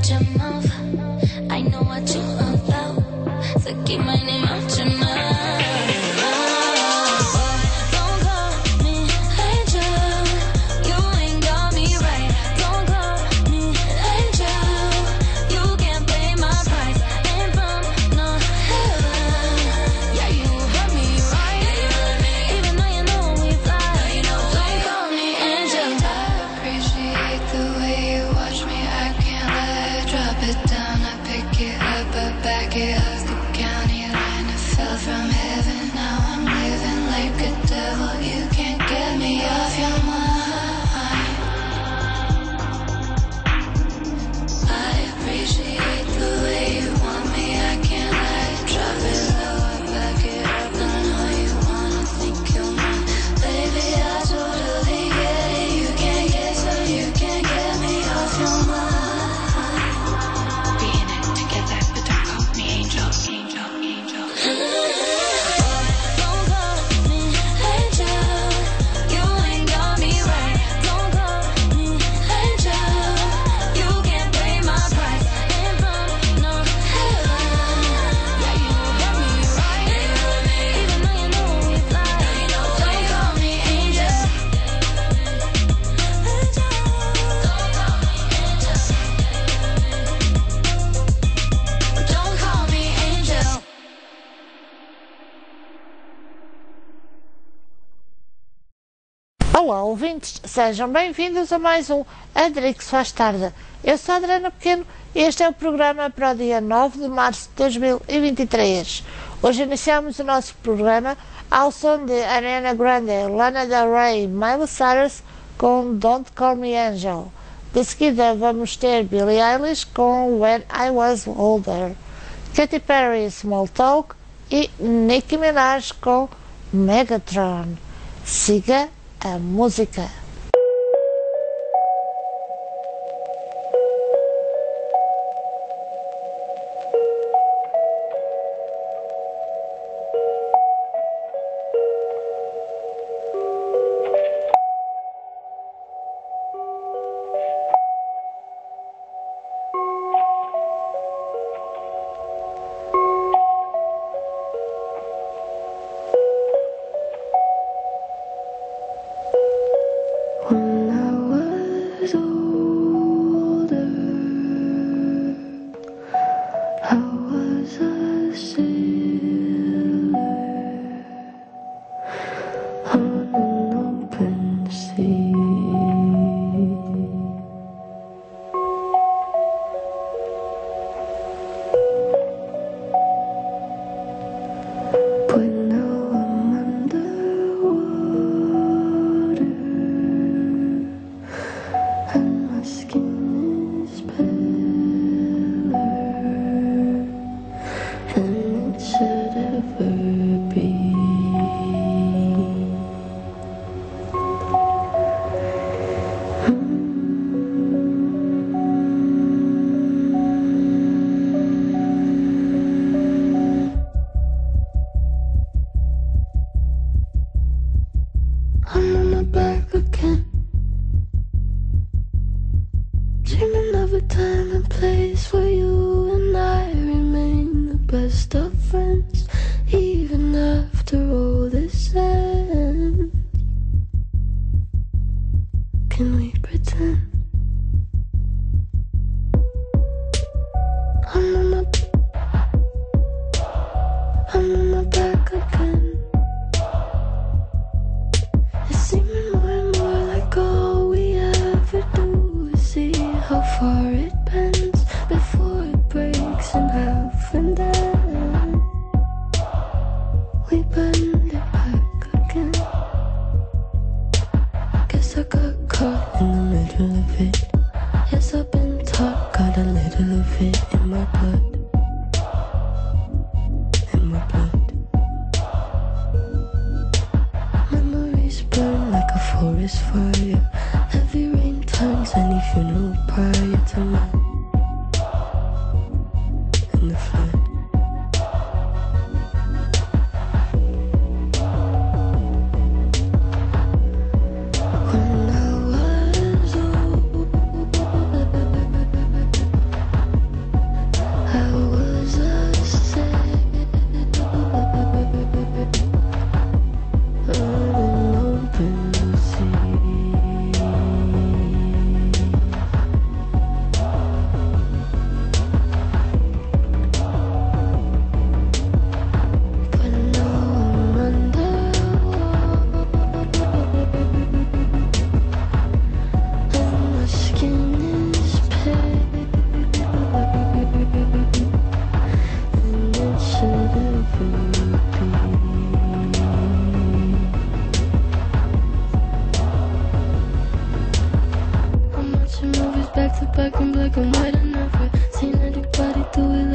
out your mouth. I know what you about, so keep my name out your mouth. Don't call me angel, you ain't got me right. Don't call me angel, you can't pay my price. Ain't from no heaven, yeah, you heard me right. Even though you know we fly, don't call me angel. I appreciate the way you watch me, I can't let it drop it down. I pick it up, but back it up. The county line, I fell from heaven. Now I'm living like a devil. You can't get me off your mind. I appreciate the way you want me, I can't let it drop it low. I back it up, I know you wanna think you're mine. Baby, I totally get it. You can't get, so you can't get me off your mind. Be in it together, but don't call me angel, angel, angel. Don't call me angel, you ain't got me right. Don't call me angel, you can't pay my price. Ain't from no heaven, yeah, you heard me right. Even though you know we fly, don't call me angel. Don't call me angel. Olá, ouvintes, sejam bem-vindos a mais um Adrix Faz Tarde. Eu sou a Adriana Pequeno e este é o programa para o dia 9 de março de 2023. Hoje iniciamos o nosso programa ao som de Ariana Grande, Lana Del Rey e Miley Cyrus com Don't Call Me Angel. De seguida vamos ter Billie Eilish com When I Was Older, Katy Perry, Small Talk e Nicki Minaj com Megatron. Siga a música. When I was older, I was a sailor on an open sea. But now I'm underwater, and my skin is paler than it should ever be. I'm on my back again, dreaming of a time and place where you and I remain the best of friends, even after all this ends. Can we pretend? I'm on my back again. It's seeming more and more like all we ever do is see how far it bends before it breaks in half, and then we bend it back again. Guess I got caught in the middle of it. Yes, I've been taught, got a little of it in my blood. In my blood. Memories burn like a forest fire. Heavy rain turns any funeral prior to mine. In the flood. When I was older,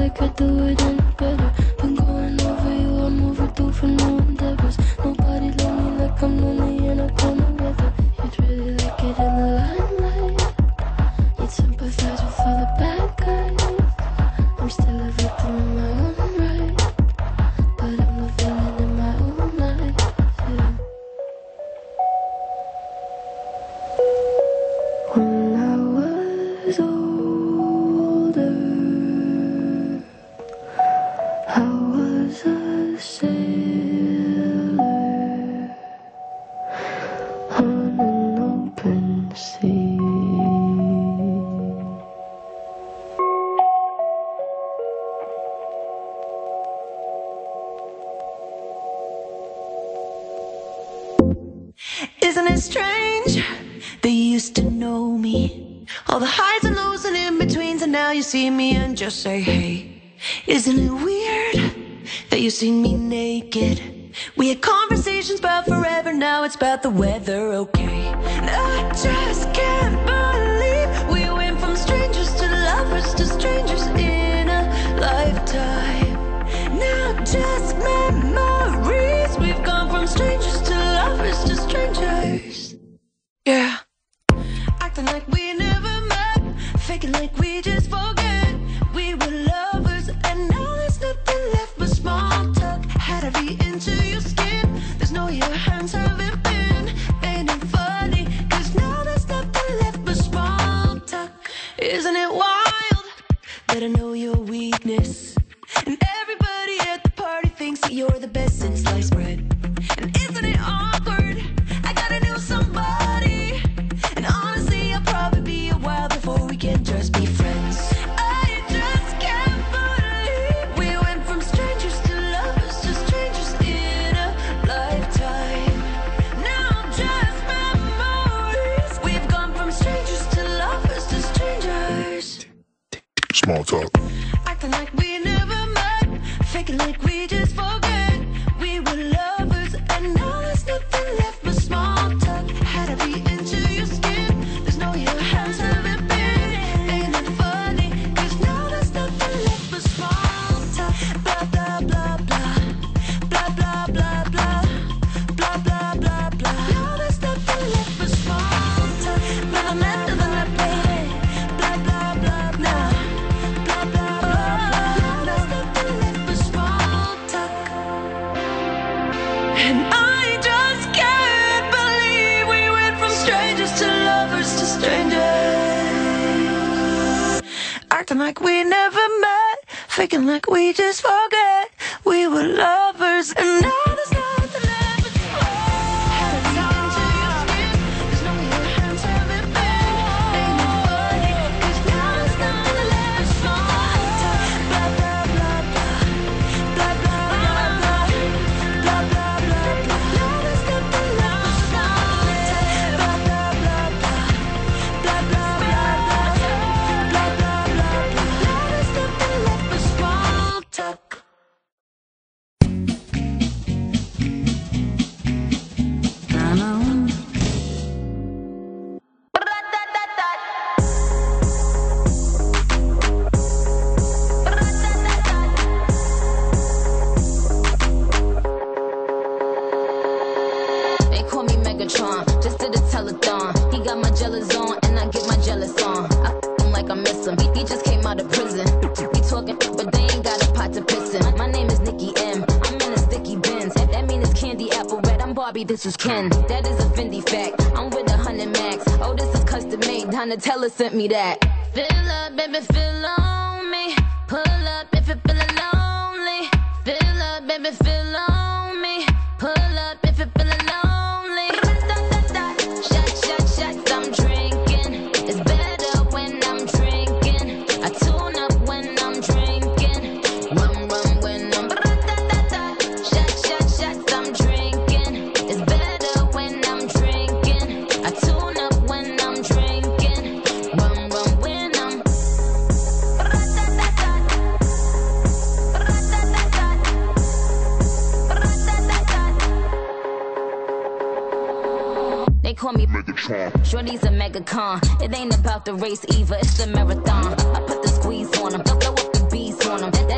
I could do it any better. Been going over you, I'm overdue for no endeavors. Nobody lonely like I'm lonely and I go no weather. You'd really like it in the limelight. You'd sympathize with all the bad guys. I'm still a victim in my own right, but I'm the villain in my own life. Yeah. When I was older, I was a sailor on an open sea. Isn't it strange? They used to know me, all the highs and lows and in-betweens, and now you see me and just say, hey. Isn't it weird that you see me naked? We had conversations about forever, now it's about the weather, okay? And I just can't believe we went from strangers to lovers to strangers in a lifetime. Now just memories, we've gone from strangers to lovers to strangers. Yeah. Acting like we never met, faking like we just forget. We were lovers and now there's nothing left but small talk. Had to be into your skin, there's no your hands haven't been. Ain't it funny, cause now there's nothing left but small talk. Isn't it wild that I know your weakness? And everybody at the party thinks that you're the best since sliced bread. And isn't it awkward? I gotta know somebody. And honestly, I'll probably be a while before we can just be friends. I just can't believe we went from strangers to lovers to strangers in a lifetime. Now just memories, we've gone from strangers to lovers to strangers. Small talk. Acting like we never met, faking like we just forget. We were lovers and now there's nothing left but small talk. Had to be into your skin, there's no your hands haven't been. Ain't it funny, cause now there's nothing left but small talk. Blah blah blah blah, blah blah blah blah, blah blah blah blah. Now there's nothing left but small talk. Blah blah blah blah, baby. Blah blah blah blah, blah blah blah blah. Now there's nothing left but small talk. And I just can't believe we went from strangers to lovers to strangers. Acting like we never met, faking like we just forget. We were lovers and now there's nothing left but had to be into your skin, there's no your hands haven't been. Ain't it funny, cause now there's nothing left but small talk. Blah blah blah blah, blah blah blah blah, blah blah blah blah. Now there's nothing left but small talk. Blah blah blah blah, blah blah blah blah, blah blah blah blah. Now there's nothing left but small talk. They call me Megatron, just did a telethon. He got my jealous on, and I get my jealous on. I f him like I miss him. He just came out of prison. He talking, but they ain't got a pot to piss in. My name is Nikki M. I'm in a sticky bins. That mean it's candy apple red. I'm Barbie, this is Ken. That is a Fendi fact. I'm with 100 max. Oh, this is custom made. Donatella sent me that. Fill up, baby, fill on me. Pull up if you're feeling lonely. Fill up, baby, fill on me. Pull up if you're feeling lonely. Shot, shot, shots, I'm drinking. It's better when I'm drinking. I tune up when I'm drinking. Rum, rum when I'm shot, shot, shots, I'm drinking. It's better when I'm drinking. I tune up when I'm drinking. Rum, rum when I'm They call me Megatron. Shorty's a mega con. It ain't about the race either, it's the marathon. I put the squeeze on them, blow up the bees on them.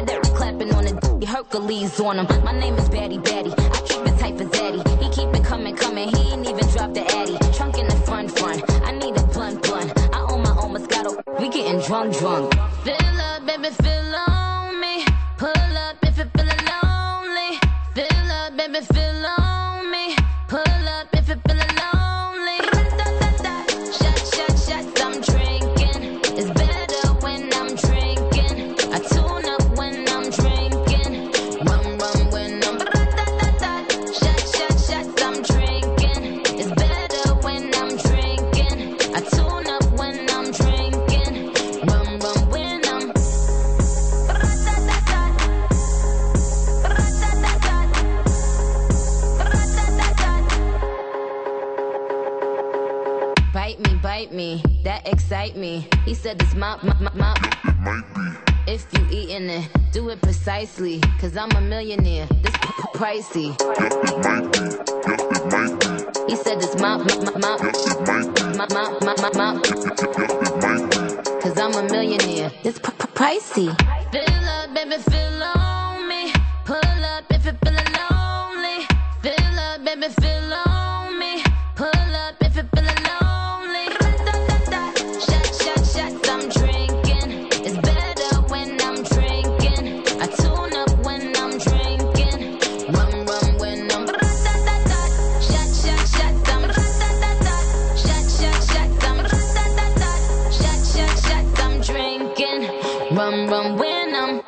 Hercules on him. My name is Batty Batty. I keep it tight for Zaddy. He keep it coming. He ain't even dropped the Addy. Trunk in the front. I need a blunt. I own my own Moscato. We getting drunk. Fill up, baby, fill on me. Pull up if you're feeling lonely. Fill up, baby, fill on me. Pull up if you're feeling lonely. Shots, I'm drinking. It's better when I'm drinking. I tune up when I'm drinking. Rum when I'm shots, I'm drinking. It's better when I'm drinking. I tune up when I'm drinking. Rum when I'm Bite me, that excite me. He said it's my. If you eatin' it, do it precisely. Cause I'm a millionaire, this pricey. He said it's my. Cause I'm a millionaire, this pricey. Fill up, baby, fill on me. Pull up if you're feeling lonely. Fill up, baby, fill on me. Pull up if you're feeling lonely. Shots, I'm drinking. It's better when I'm drinking. I tune up when I'm drinking. Rum when I'm shots, I'm shots, I'm drinking. Rum when I'm.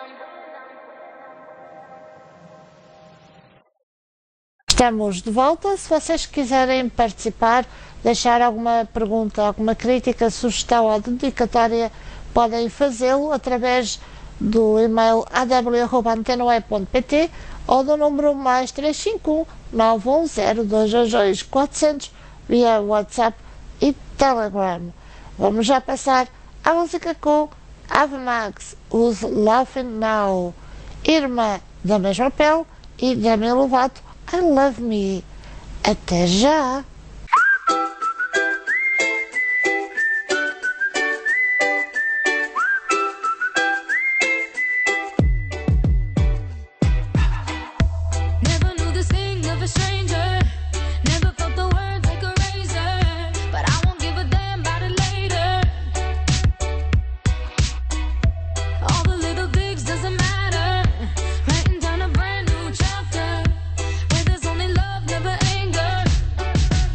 Estamos de volta. Se vocês quiserem participar, deixar alguma pergunta, alguma crítica, sugestão ou dedicatória, podem fazê-lo através do e-mail aw@antenoe.pt ou do número mais 351 910 222 400 via WhatsApp e Telegram. Vamos já passar à música com Ave Max, Who's Laughing Now, Irmã da mesma pele e Demi Lovato, I Love Me. Até já! Never knew the sting of a stranger. Never felt the words like a razor. But I won't give a damn about it later. All the little things doesn't matter. Writing down a brand new chapter where there's only love, never anger.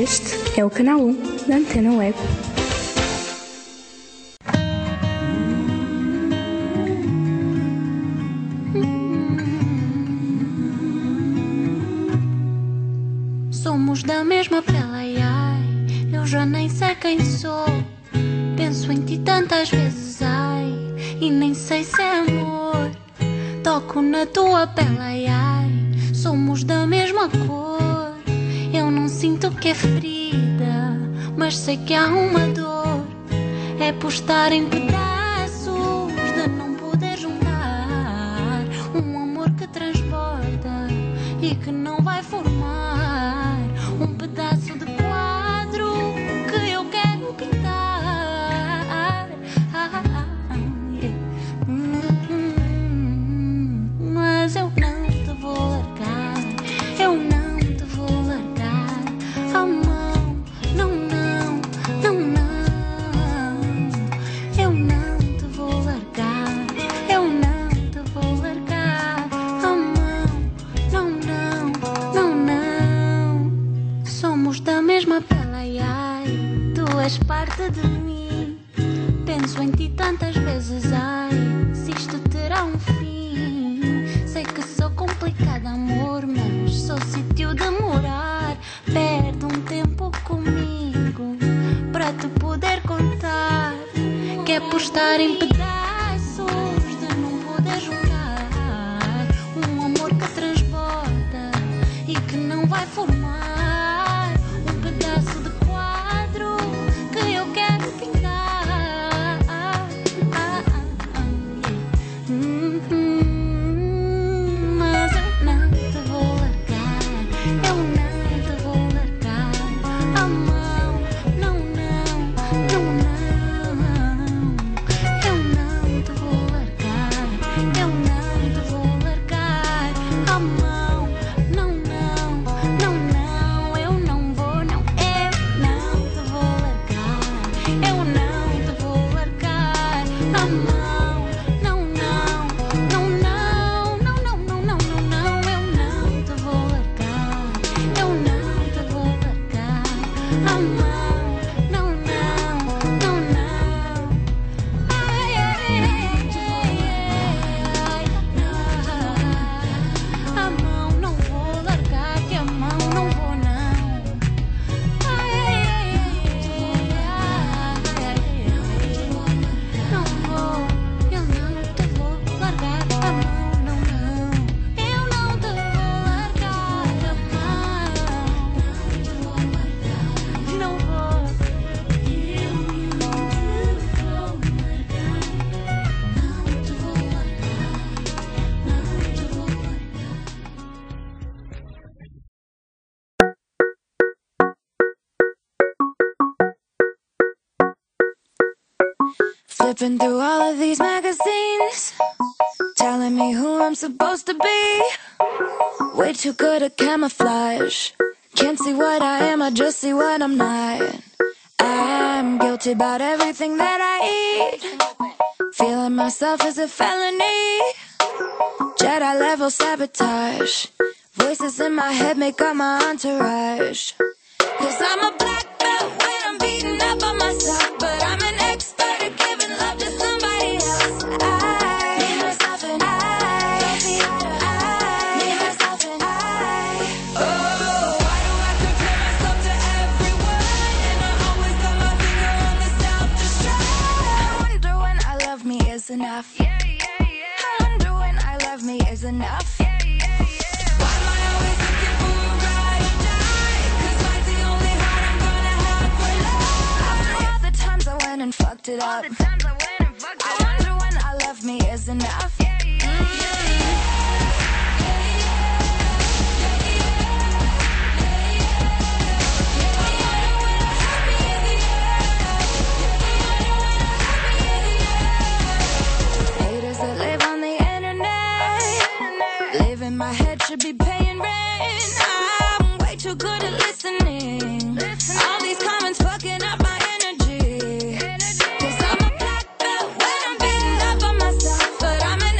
Este é o canal 1 da Antena Web. Somos da mesma pele, ai, ai, eu já nem sei quem sou. Penso em ti tantas vezes, ai, e nem sei se é amor. Toco na tua pele, ai, ai, somos da mesma cor. Eu não sinto que é ferida, mas sei que há uma dor. É por estar em pedaços, de não poder juntar um amor que transborda e que não vai formar um pedaço de quadro que eu quero pintar. Mas eu não te vou largar, eu não te vou largar a mão, não, não, não, não. Eu não te vou largar, eu não te vou largar a mão, não, não, não, não. Somos da mesma pele, ai, ai, tu és parte de mim. Penso em ti tantas vezes, ai, se isto terá um fim. Sei que sou complicada, amor, mas sou sítio de morar. Perde um tempo comigo para te poder contar que é por estar em pedaços, de não poder juntar um amor que transborda e que não vai formar um pedaço de quadro que eu quero pintar. Mas eu não te vou largar, eu não te vou largar a mão, não, não, não, não. Eu não te vou largar, eu não te vou largar a mão, não, não, não, não. Eu não vou, não, eu não te vou largar, eu não te vou largar a mão, não, não, não, não, não, não, não, não, não, não. Eu não te vou largar, eu não te vou largar a mão, não, não, não, não. Ai, ai, ai, a mão não vou largar, que a mão não vou, não. Ai, não vou, eu não te vou largar a mão, não, não. Eu não te vou largar a mão, não vou. Eu não te vou largar, não te vou largar, não te vou largar. Flipping through all of these magazines, telling me who I'm supposed to be. Way too good at camouflage. Can't see what I am, I just see what I'm not. I'm guilty about everything that I eat. Feeling myself is a felony. Jedi level sabotage. Voices in my head make up my entourage. 'Cause I'm a black belt when I'm beating up on myself, but I'm an expert at giving love to somebody else. I need myself and I need myself and I. Oh, why do I compare myself to everyone? And I always got my finger on the self-destruct. I wonder when I love me is enough. I wonder when I love me is enough. Why am I always looking for a ride or die? 'Cause mine's the only heart I'm gonna have for love. After all the times I went and fucked it up, I wonder when I love me is enough. Haters that live on the internet, live in my head, should be paying rent. I'm way too good at listening. All these comments fucking up my energy. 'Cause I'm a black belt when I'm beating up on myself, but I'm an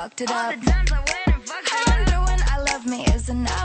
fucked it up. I wonder when I love me is enough.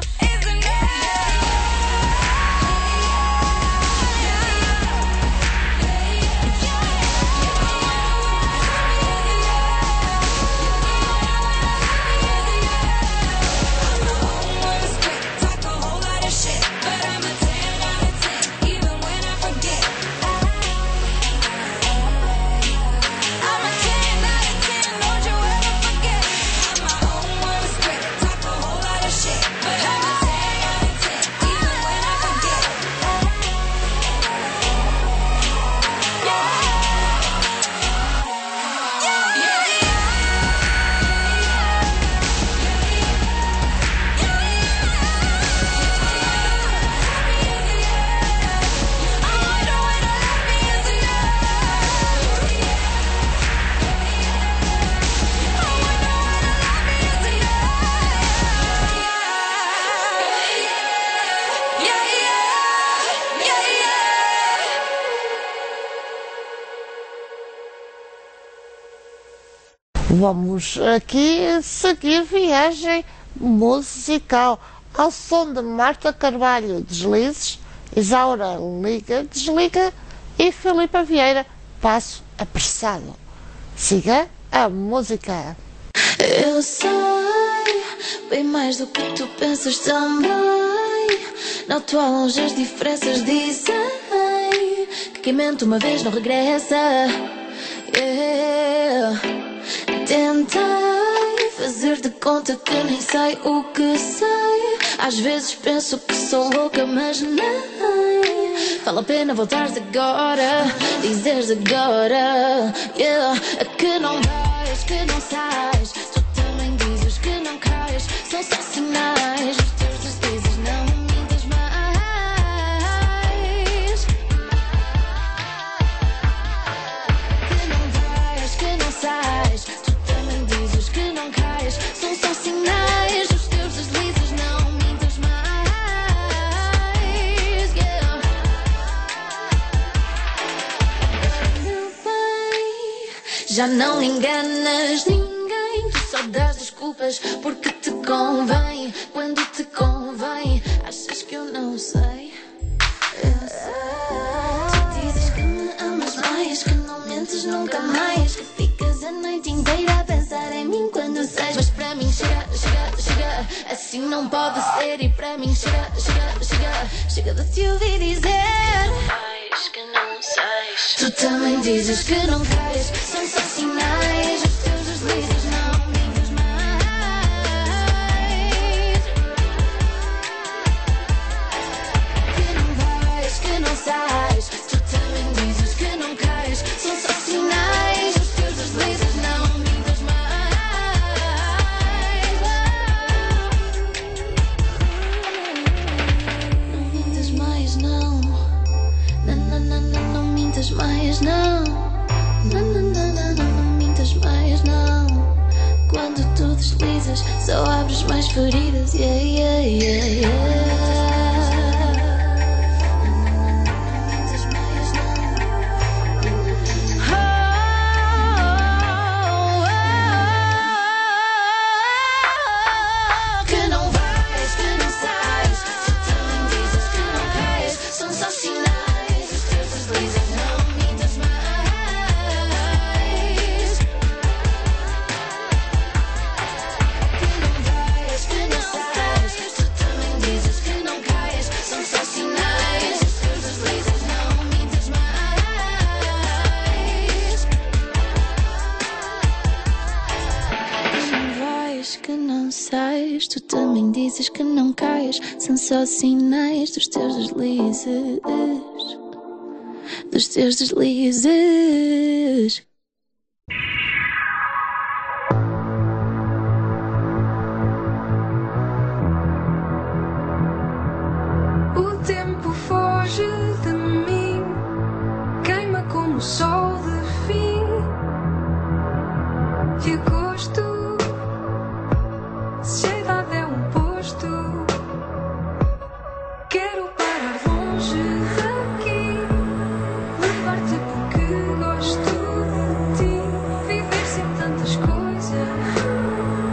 Vamos aqui seguir viagem musical ao som de Marta Carvalho, Deslizes, Isaura Liga, Desliga e Filipa Vieira, Passo Apressado. Siga a música. Eu sei bem mais do que tu pensas também. Na tua longe as diferenças dizem que quem mente uma vez não regressa. Yeah. Tentei fazer de conta que nem sei o que sei. Às vezes penso que sou louca, mas nem vale a pena voltares agora, dizeres agora, yeah, que não vais, que não sais. Tu também dizes que não cais. São só sinais, os teus deslizes, não mintas mais. Que não vais, que não sais. São só sinais, os teus deslizes, não mintas mais. Yeah. Meu bem, já não enganas ninguém. Tu só dás desculpas porque te convém. Quando te convém, achas que eu não sei? Eu sei. Tu dizes que me amas mais, que não mentes nunca mais, que ficas a noite inteira a pensar em mim quando sais. Mas para mim chega, chega, chega, assim não pode ser. E para mim chega, chega, chega, chega de te ouvir dizer que não sais. Tu também dizes que não cais. São só sinais, os teus deslizes, não mintas mais. Que não vais, que não sais. Tu também dizes que não cais. São só sinais, os teus deslizes, não mintas mais. Não mintas mais, não. Não mintas mais, não. Não mintas mais, não. Quando tu deslizas, só abres mais feridas. Yeah, yeah, yeah, yeah. Tu também dizes que não cais. São só sinais dos teus deslizes, dos teus deslizes. O tempo foge de mim, queima como o sol de fim de agosto. Sociedade é um posto. Quero parar longe daqui, levar-te porque gosto de ti. Viver sem tantas coisas,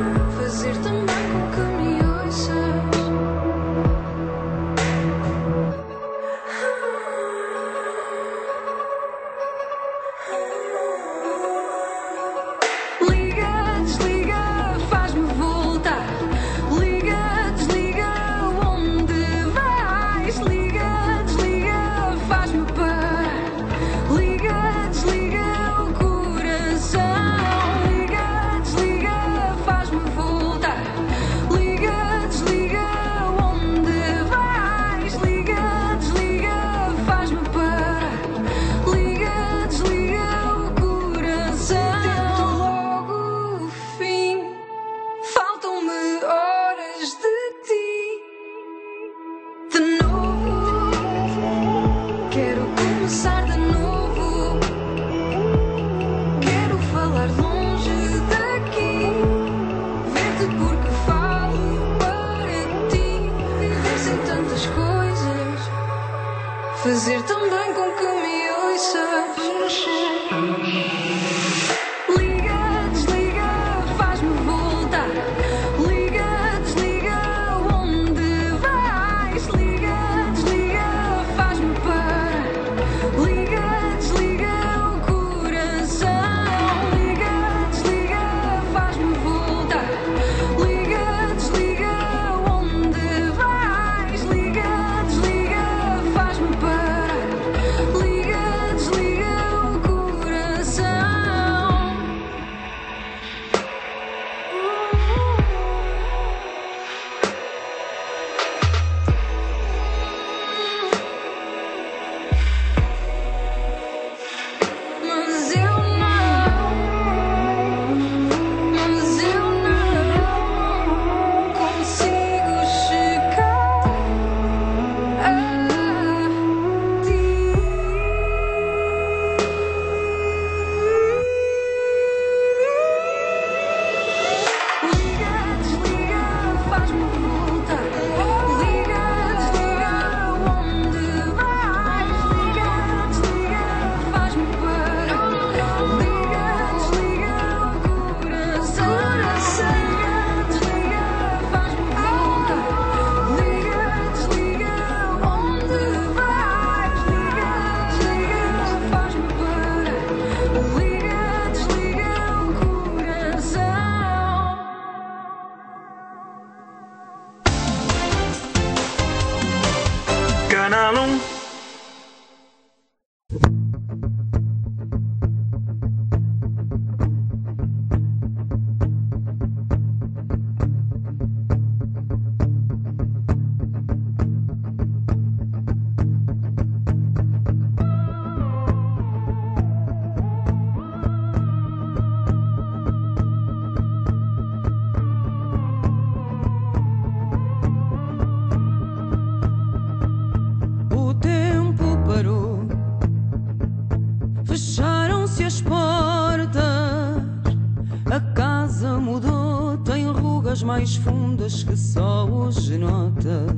mágoas mais fundas que só hoje notas.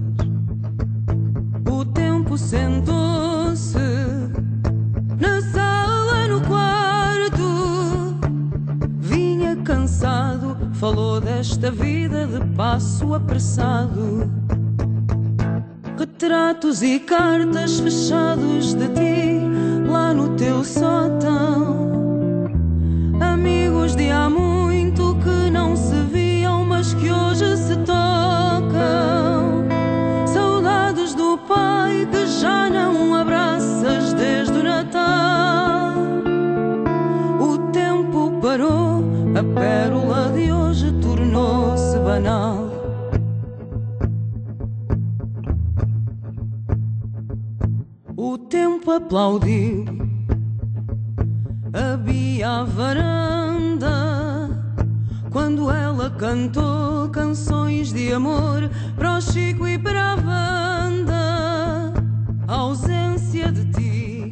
O tempo sentou-se na sala, no quarto. Vinha cansado, falou desta vida de passo apressado. Retratos e cartas fechados de ti lá no teu sótão. Amigos de há muito que não se viam, mas que hoje se tocam. Saudades do pai que já não abraças desde o Natal. O tempo parou, a pérola de hoje tornou-se banal. O tempo aplaudiu, havia a varanda, quando ela cantou canções de amor para o Chico e para a Wanda. A ausência de ti,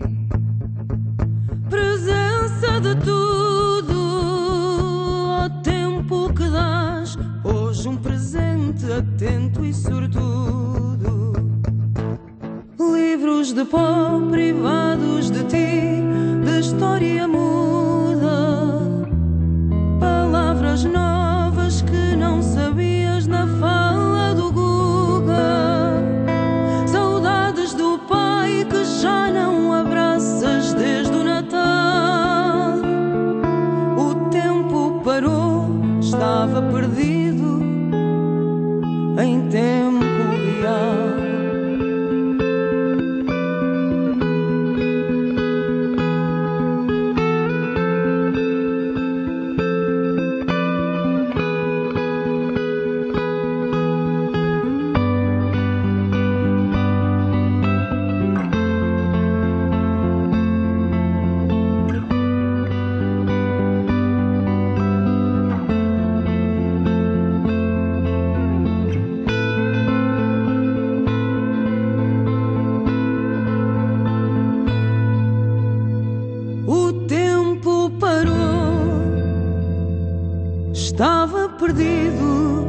presença de tudo, ao tempo que dás hoje um presente atento e sortudo. Livros de pó privados de ti, de história muda, palavras novas que não sabias na fala do Guga. Saudades do pai que já não abraças desde o Natal. O tempo parou, estava perdido em tempo real. Estava perdido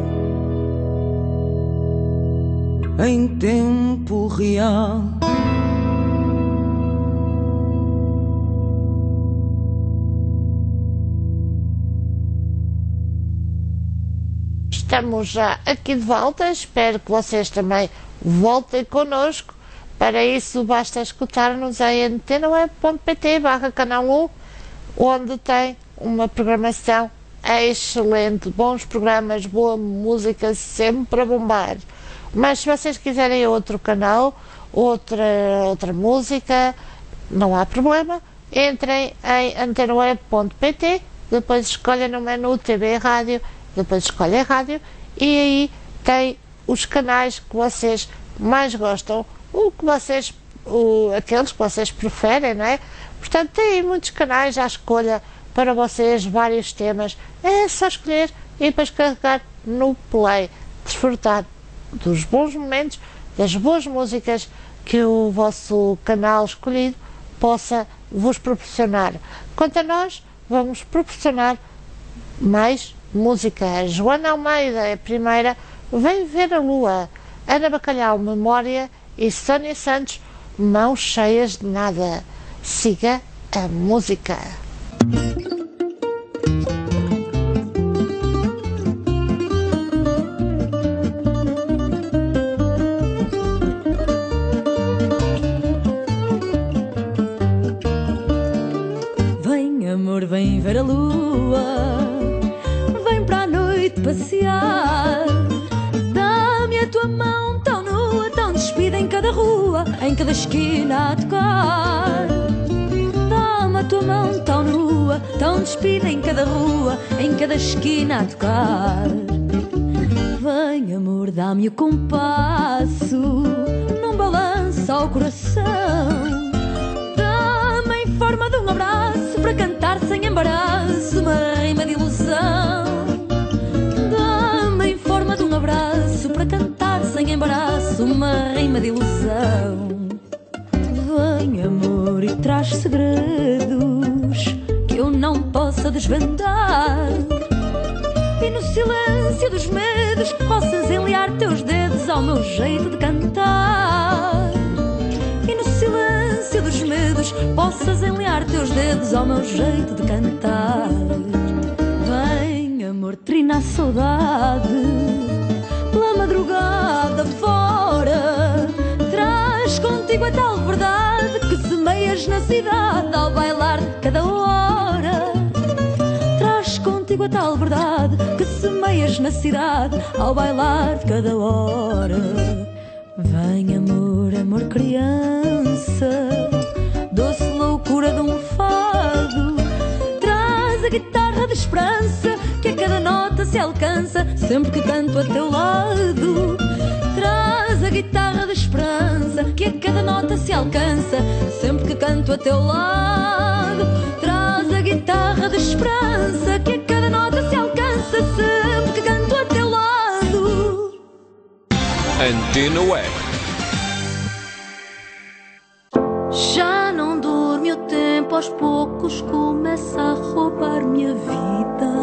em tempo real. Estamos já aqui de volta, espero que vocês também voltem connosco. Para isso basta escutar-nos em antenaweb.pt/canal 1, onde tem uma programação excelente, bons programas, boa música sempre a bombar. Mas se vocês quiserem outro canal, outra música, não há problema, entrem em antenaweb.pt, depois escolhem no menu TV Rádio, depois escolhem Rádio e aí tem os canais que vocês mais gostam, aqueles que vocês preferem, não é? Portanto, tem muitos canais à escolha para vocês, vários temas. É só escolher e depois carregar no play, desfrutar dos bons momentos, das boas músicas que o vosso canal escolhido possa vos proporcionar. Quanto a nós, vamos proporcionar mais música. A Joana Almeida é a primeira, Vem Ver a Lua. Ana Bacalhau, Memória, e Sónia Santos, Mãos Cheias de Nada. Siga a música. Vem, amor, vem ver a lua, vem para a noite passear. Dá-me a tua mão tão nua, tão despida em cada rua, em cada esquina a tocar. Dá-me a tua mão tão nua, tão despida em cada rua, em cada esquina a tocar. Vem, amor, dá-me o compasso, num balanço ao coração. Dá-me em forma de um abraço, para cantar sem embaraço, uma rima de ilusão. Dá-me em forma de um abraço, para cantar sem embaraço, uma rima de ilusão. Vem, amor, e traz segredos que eu não possa desvendar. E no silêncio dos medos possas enliar teus dedos ao meu jeito de cantar. E no silêncio dos medos possas enliar teus dedos ao meu jeito de cantar. Vem, amor, trina a saudade pela madrugada fora. Traz contigo a tal verdade que semeias na cidade ao bailar de cada hora. Traz contigo a tal verdade que semeias na cidade ao bailar de cada hora. Vem, amor, amor, criança, doce loucura de um fado. Traz a guitarra de esperança que a cada nota se alcança sempre que canto a teu lado. Traz a guitarra de esperança que a cada nota se alcança sempre que canto a teu lado. Traz a guitarra de esperança que a cada nota se alcança sempre que canto a teu lado. Antena Web. Já não dorme o tempo, aos poucos começa a roubar minha vida.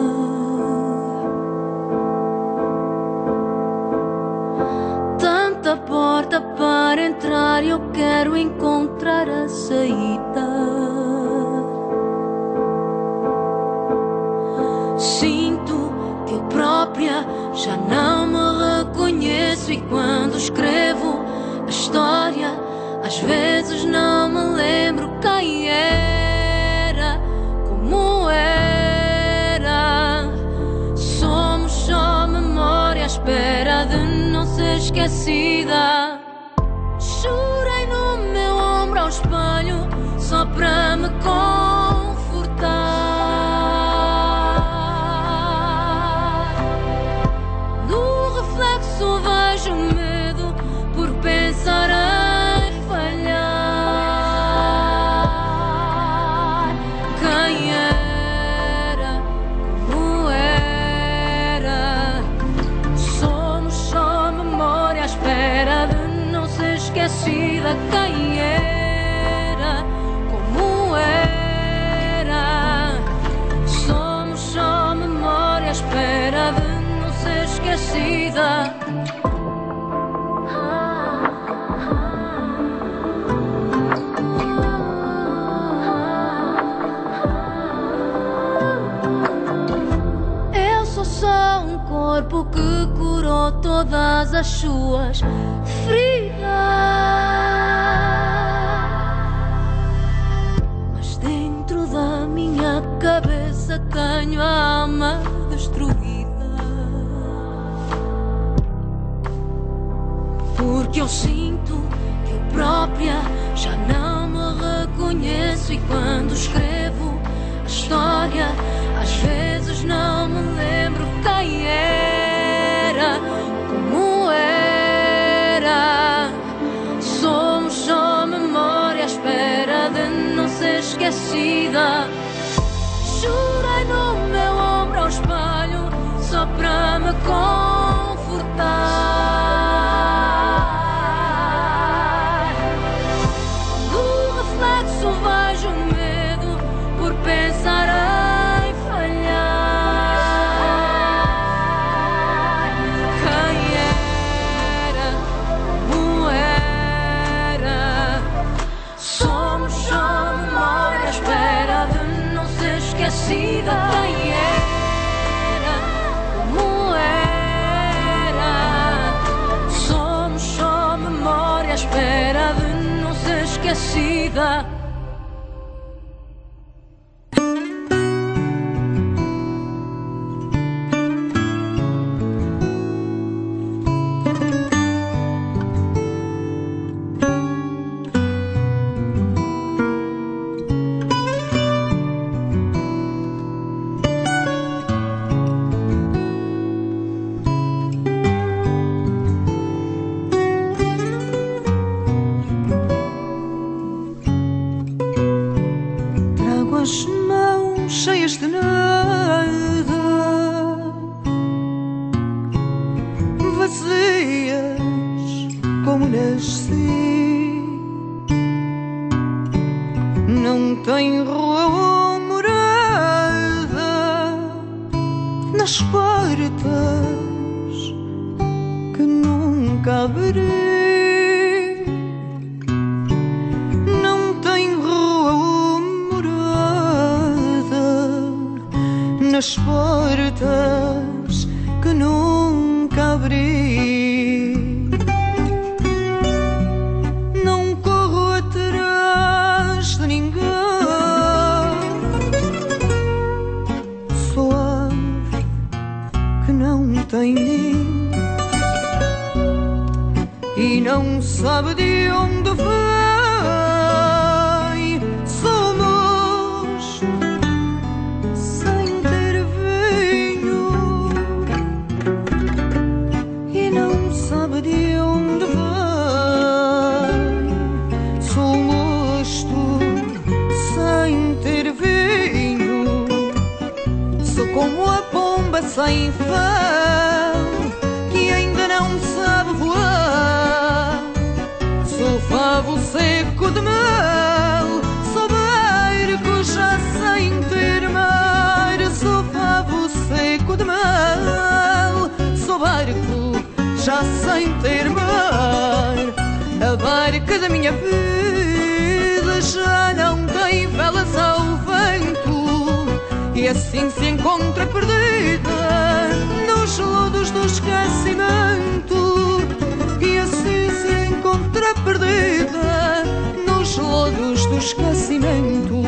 Tanta porta para entrar, eu quero encontrar a saída. Sinto que eu própria já não me reconheço, e quando escrevo a história às vezes não me lembro quem era, como era. Somos só memória à espera de não ser esquecida. Chorei no meu ombro ao espelho só para me confortar. No reflexo vejo medo por pensar em falhar. Quem era, como era. Somos só memória à espera de não ser esquecida. Quem era, como era. Somos só memória à espera de não ser esquecida. Eu sou só um corpo que curou todas as suas feridas, mas dentro da minha cabeça tenho a alma destruída. Porque eu sinto que eu própria já não me reconheço, e quando escrevo a história às vezes não me lembro quem era, como era. Somos só memória à espera de não ser esquecida. Chorei no meu ombro ao espelho só para me confortar. No reflexo vejo medo por pensar em falhar. Quem era, como era. Somos só memória à espera de não ser esquecida. Quem era, como era. Somos só memória à espera de não ser esquecida. nas portas que nunca abri. Não tem rua ou morada nas portas que nunca abri. Não corro atrás de ninguém. Sou ave que não tem ninho e não sabe de onde vem. Somos sem ter vinho e não sabe de onde vem. Somos tu sem ter vinho. Sou como a pomba sem fel que ainda não sabe voar. Sou favo seco de mel, sou barco já sem ter mar. Sou favo seco de mel, sou barco já sem ter mar. A barca da minha vida já não tem velas ao vento e assim se encontra perdida nos lodos do esquecimento. E assim se encontra perdida nos lodos do esquecimento.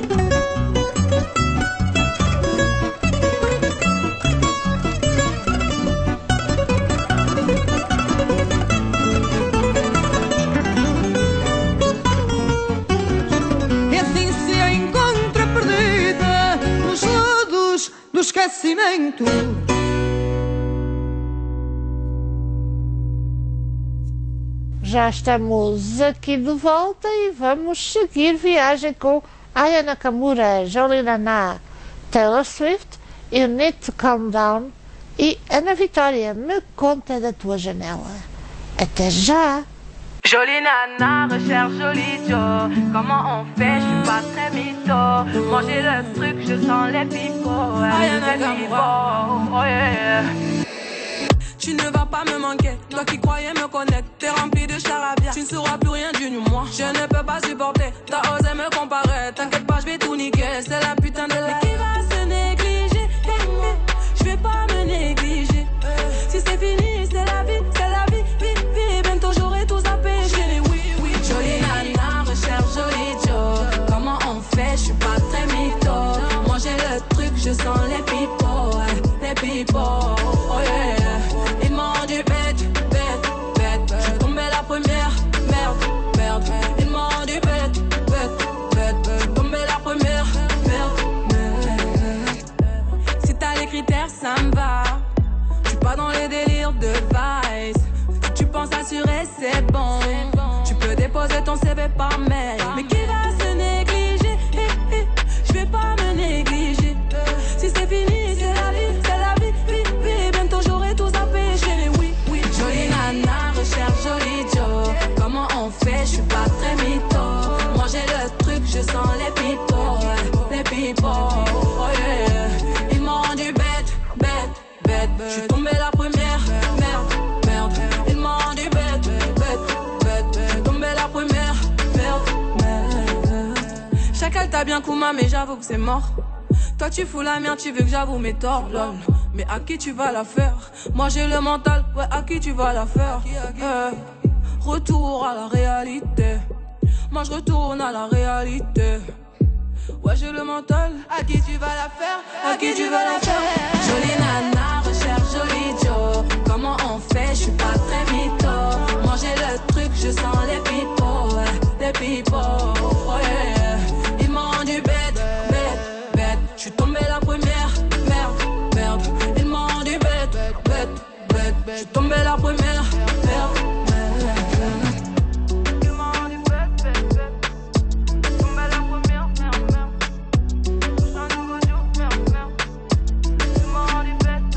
E assim se encontra perdida nos lodos do esquecimento. Já estamos aqui de volta e vamos seguir viagem com Aya Nakamura, Jolie Naná, Taylor Swift, You Need to Calm Down e Ana Vitória, Me Conta da Tua Janela. Até já! Jolie nana, recherche joli Joe. Comment on fait, je suis pas très mytho. Manger le truc, je sens les picots. Aya Nakamura, oh yeah. Tu ne vas pas me manquer, toi qui croyais me connaître. T'es rempli de charabia, tu ne sauras plus rien du moi. Je ne peux pas supporter, t'as osé me comparer. T'inquiète pas, je vais tout niquer, c'est la putain de la. Mais qui va se négliger? Je vais pas me négliger. Si c'est fini, c'est la vie, vie. Bientôt j'aurai tout zappé. Chérie, oui. Jolie nana, recherche joli Joe. Comment on fait, je suis pas très mytho. Manger le truc, je sens les pipots, les pipots, oh yeah. Ils m'ont rendu bête. Je suis tombée la première, merde. Ils m'ont rendu bête. Je suis tombée la première, merde. Si t'as les critères, ça me va. Je suis pas dans les délires de vice. Si tu penses assurer, c'est bon. Tu peux déposer ton CV par mail. Mais qui va se négliger? Je vais pas me négliger. Si c'est fini, c'est la vie, vie. Bientôt j'aurai tout zappé, chérie, oui. Jolie nana, recherche joli Joe. Comment on fait, je suis pas très mytho. Manger le truc, je sens les pipots, oh yeah. Ils m'ont rendu bête. Je suis tombée la première, merde. Ils m'ont rendu bête. Je suis tombée la première, merde. Chacal t'a bien Kuma, mais j'avoue que c'est mort. Toi tu fous la merde, tu veux que j'avoue mes torts, lol. Mais à qui tu vas la faire? Moi j'ai le mental, ouais, à qui tu vas la faire? Retour à la réalité. Moi je retourne à la réalité. Ouais j'ai le mental. À qui tu vas la faire? À qui tu vas la faire? Jolie nana, recherche joli Joe. Comment on fait? Je suis pas très mytho. Manger le truc, je sens les pipots, oh yeah. Ils m'ont rendu bête. Je suis tombée la première, merde. Ils m'ont rendu bête. Je suis tombée la première, merde. Ils m'ont rendu bête. Tombée la première, merde. Je suis un nouveau jour, merde. Ils m'ont rendu bête.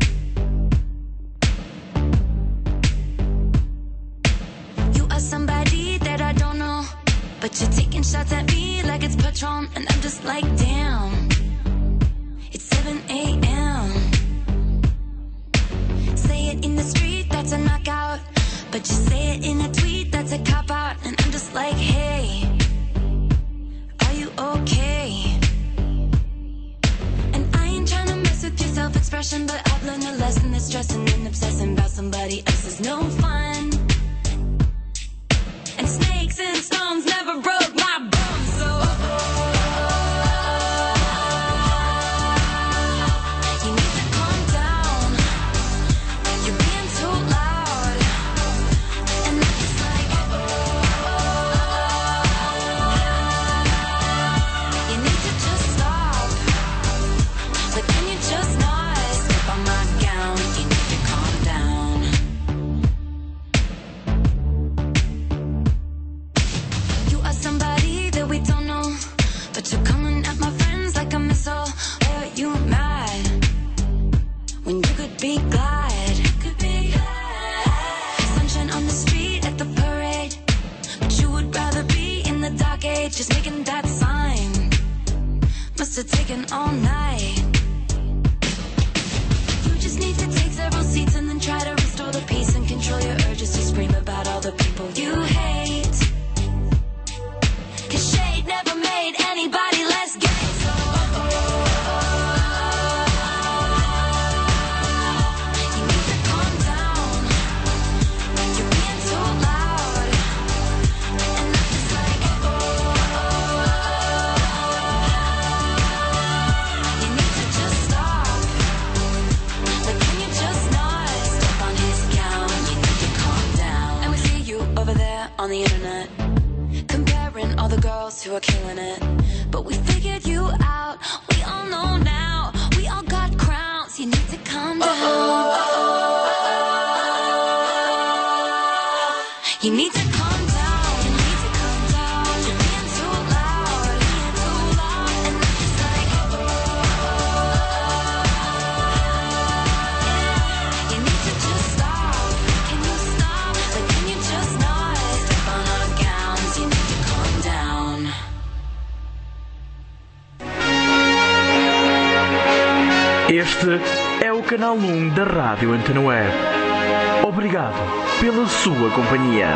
Somebody But you're taking shots at me like it's Patron, and I'm just like, damn. It's 7 a.m. Say it in the street, that's a knockout. But you say it in a tweet, that's a cop-out. And I'm just like, hey, are you okay? And I ain't tryna mess with your self-expression, but I've learned a lesson that stressing and obsessing about somebody else is no fun. And snakes and stones never broke my bones, so you need to calm down. You're being too loud. And I'm just like, you need to just stop. But can you just not step on my gown? You need to calm down. You are somebody that we don't know, but you're coming at my friends like a missile. Why are you mad when you could be glad? Sunshine on the street at the parade, but you would rather be in the dark age, just making that sign. Must have taken all night. You just need to take several seats and then try to restore the peace and control your urges to scream about all the people you hate. 'Cause shade never made anybody less gay. So you need to calm down. You're being too loud. And I'm just like, you need to just stop. But can you just not step on his gown? You need to calm down. And we see you over there on the internet, comparing all the girls who are killing it. But we figured you out. We all know now. We all got crowns. You need to calm down. You need to calm down. You need to calm down. You're being too loud. And I'm just like, you need to just stop. Can you stop? Like, can you just not step on our gowns? You need to calm down. Este é o canal 1 da Rádio Antena Web. Obrigado pela sua companhia.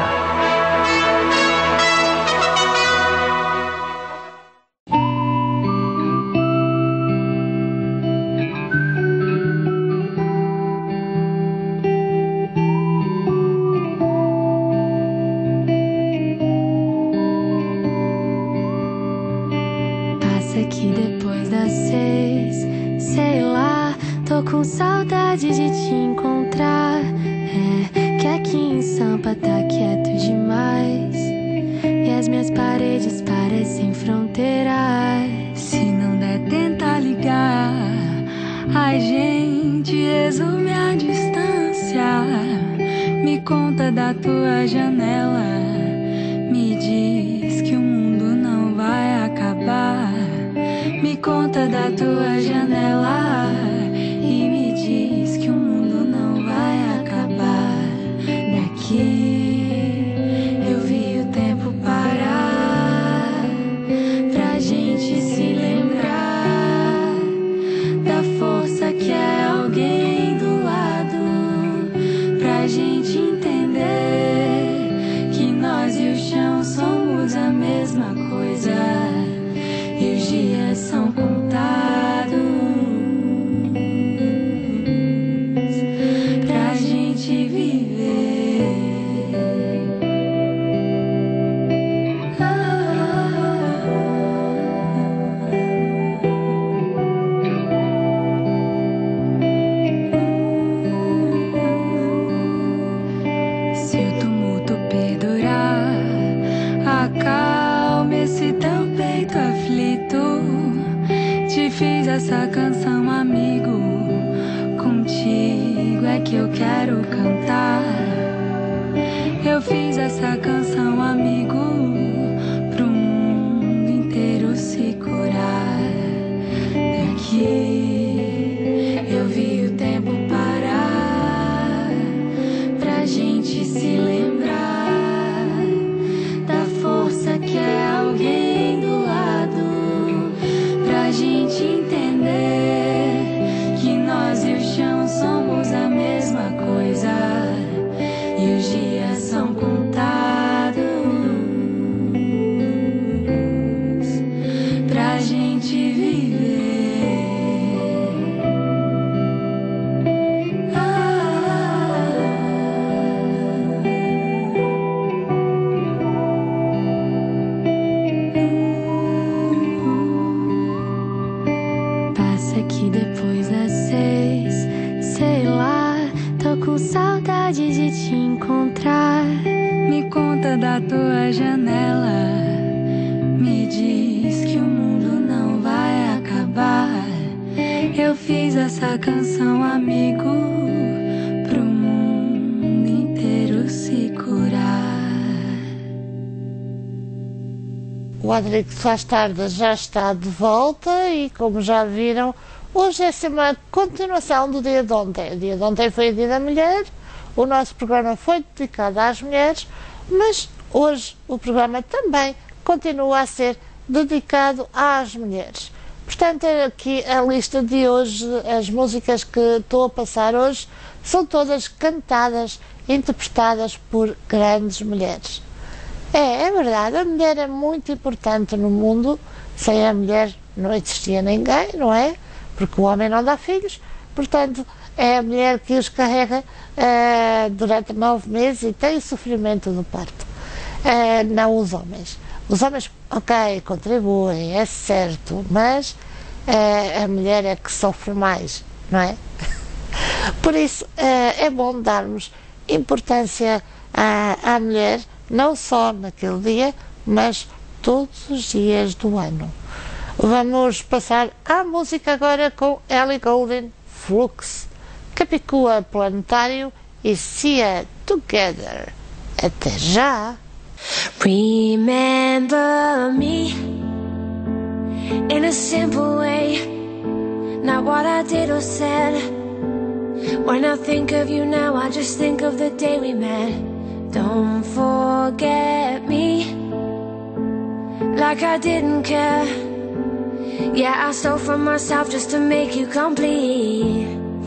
Passa aqui depois das 6, sei lá, tô com saudade de te encontrar. É que aqui em Sampa tá quieto demais e as minhas paredes parecem fronteiras. Se não der, tenta ligar. Ai, gente, exume a distância. Me conta da tua janela. Me diz que o mundo não vai acabar. Me conta da tua janela e me diz que o mundo não vai acabar. Daqui eu vi o tempo parar pra gente se lembrar da força que é alguém do lado, pra gente entender que nós e o chão somos a mesma coisa. E os dias são contados pra gente viver. Se o tumulto perdurar, acalme esse teu peito aflito. Te fiz essa canção, amigo. Contigo é que eu quero cantar. Eu fiz essa canção, amigo, pro mundo inteiro se curar. Daqui eu vi o tempo parar pra gente se lembrar da força que é tua janela me diz que o mundo não vai acabar. Eu fiz essa canção, amigo, pro mundo inteiro se curar. O Adriano Faz Tarde já está de volta e, como já viram, hoje é uma continuação do dia de ontem. O dia de ontem foi o Dia da Mulher, o nosso programa foi dedicado às mulheres, mas hoje o programa também continua a ser dedicado às mulheres. Portanto, aqui a lista de hoje, as músicas que estou a passar hoje, são todas cantadas, interpretadas por grandes mulheres. É verdade, a mulher é muito importante no mundo. Sem a mulher não existia ninguém, não é? Porque o homem não dá filhos, portanto é a mulher que os carrega durante 9 meses e tem o sofrimento do parto, não os homens. Os homens, ok, contribuem, é certo, mas a mulher é que sofre mais, não é? Por isso é bom darmos importância à mulher, não só naquele dia, mas todos os dias do ano. Vamos passar à música agora com Ellie Goulding, Flux, Capicua Planetário e Sia Together. Até já! Remember me in a simple way, not what I did or said. When I think of you now, I just think of the day we met. Don't forget me like I didn't care. Yeah, I stole from myself just to make you complete.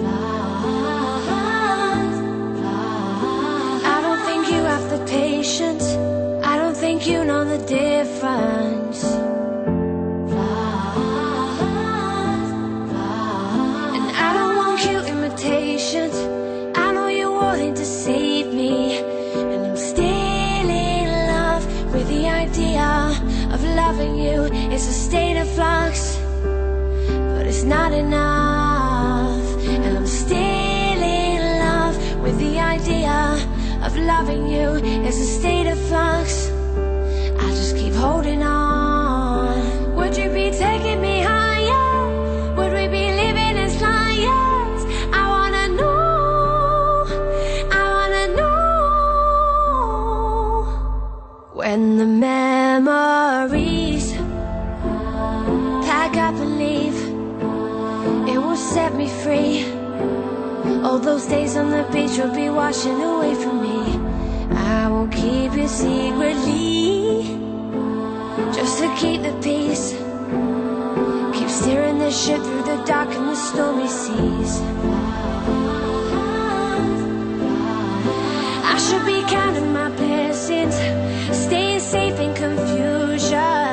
I don't think you have the patience, I don't think you know the difference. And I don't want cute imitations, I know you're willing to save me. And I'm still in love with the idea of loving you. It's a state of flux, but it's not enough. And I'm still in love with the idea of loving you. It's a state of flux, I just keep holding on. Would you be taking me higher? Would we be living as liars? I wanna know, I wanna know. When the memories pack up and leave, it will set me free. All those days on the beach will be washing away from me. I will keep you secretly, just to keep the peace. Keep steering the ship through the dark and the stormy seas. I should be counting my blessings, staying safe in confusion.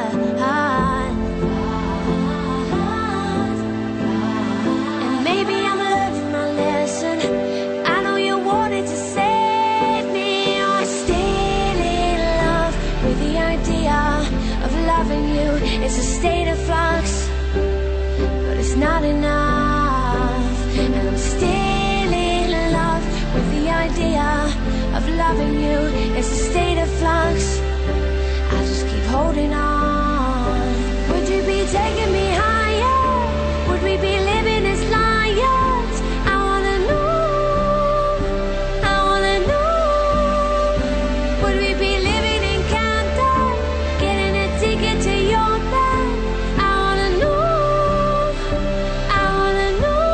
And maybe I'm learning my lesson, I know you wanted to save me. I'm still in love with the idea of loving you. It's a state of flux, but it's not enough. And I'm still in love with the idea of loving you. It's a state of flux, I just keep holding on. Would you be taking me higher? Would we be living as liars? I wanna know, I wanna know. Would we be living in Camden, getting a ticket to your bed? I wanna know, I wanna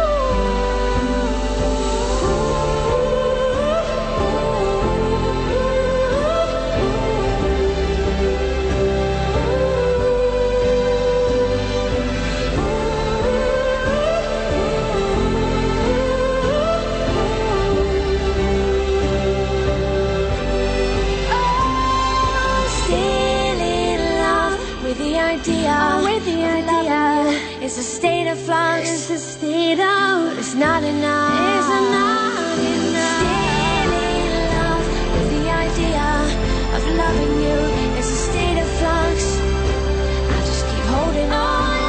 it's a state of flux, it's a state of, but it's not enough. It's not enough. Still in love with the idea of loving you. It's a state of flux, I just keep holding on.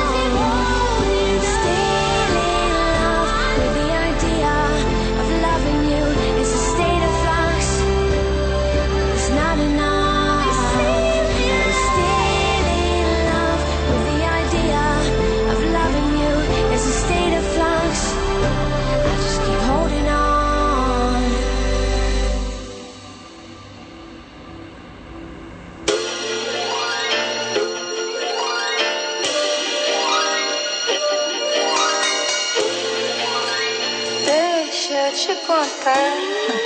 Still in love with the idea of loving you. It's a state of flux, but it's not enough. te contar.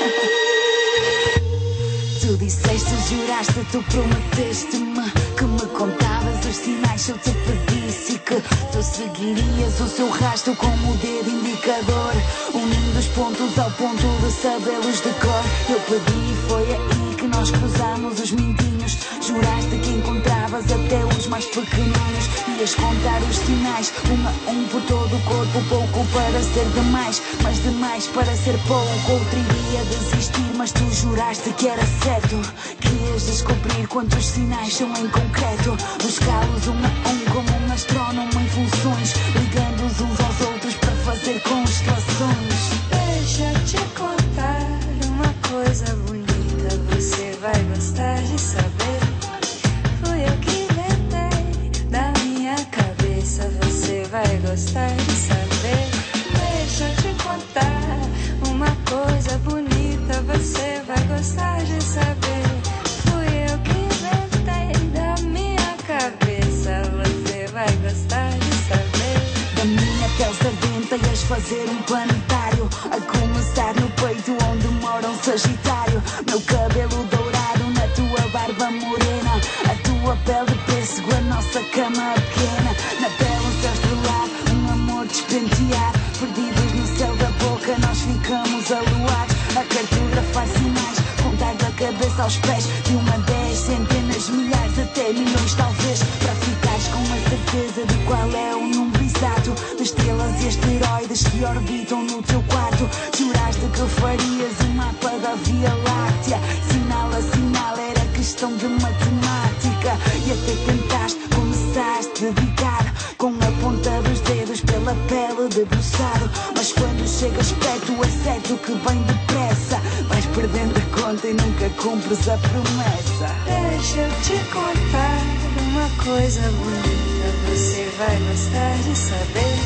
Tu disseste, juraste, tu prometeste-me que me contavas os sinais se eu te pedisse que tu seguirias o seu rastro com o dedo indicador, unindo os pontos ao ponto de sabê-los de cor. Eu pedi e foi aí que nós cruzamos os mindinhos. Juraste que encontravas até os mais pequeninos. Ias contar os sinais, um a um por todo o corpo. Pouco para ser demais, mas demais para ser pouco. Outro iria desistir, mas tu juraste que era certo. Querias descobrir quantos sinais são em concreto. Buscá-los um a um como um astrónomo em funções, ligando-os uns aos outros para fazer constelações. Deixa-te contar uma coisa bonita, você vai gostar de saber. Fui eu que inventei da minha cabeça, você vai gostar de saber. Deixa-te contar uma coisa bonita, você vai gostar de saber. Fui eu que inventei da minha cabeça, você vai gostar de saber. Da minha pele sardenta ias fazer um planetário, a começar no peito onde mora um sagitário. Meu cabelo dourado na tua barba morena, a tua pele de pêssego, a nossa cama pequena. Na pele um céu estrelado, um amor despenteado. Perdidos no céu da boca nós ficamos aluados, a cartografar sinais, contar da cabeça aos pés. De uma, 10, centenas, milhares, até milhões talvez, para ficares com a certeza de qual é o número exato de estrelas e asteroides que orbitam no teu quarto. Juraste que farias um mapa da Via Láctea, sinal a sinal, era questão de matemática. E até tentaste, começaste a dedicar com a ponta dos dedos pela pele debruçado. Mas quando chegas perto é certo que vem depressa, vais perdendo a conta e nunca cumpres a promessa. Deixa eu te contar uma coisa bonita, você vai gostar de saber.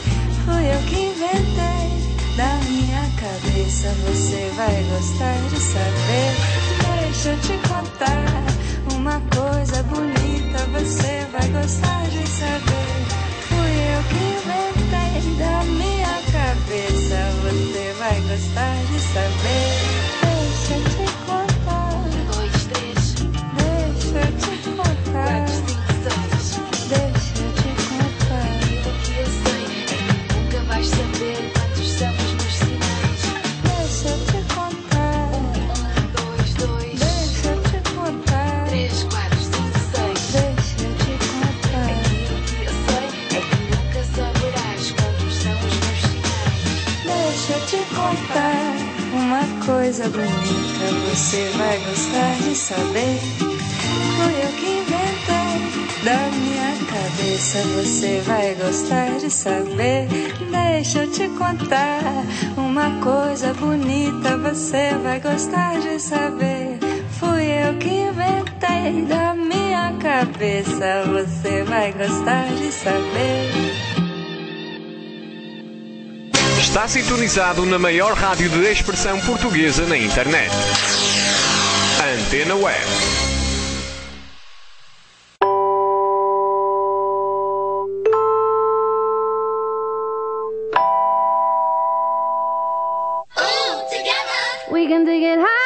Fui eu que inventei da minha cabeça, você vai gostar de saber. Deixa eu te contar uma coisa bonita, você vai gostar de saber. Fui eu que inventei da minha cabeça, você vai gostar de saber. Deixa eu te contar. 2, 3. Deixa eu te contar. 4, 5, 6. Deixa eu te contar. O que eu sei é que nunca vais saber quantos são os meus sinais. Deixa eu te contar. 1, 2, 2. Deixa eu te contar. 3, 4, 5, 6. Deixa eu te contar. Aquilo que eu sei é que nunca saberás quantos são os meus sinais. Deixa eu te contar uma coisa bonita, você vai gostar de saber. Fui eu que inventei da minha cabeça, você vai gostar de saber. Deixa eu te contar uma coisa bonita, você vai gostar de saber. Fui eu que inventei da minha cabeça, você vai gostar de saber. Está sintonizado na maior rádio de expressão portuguesa na internet. Antena Web. We can take it high.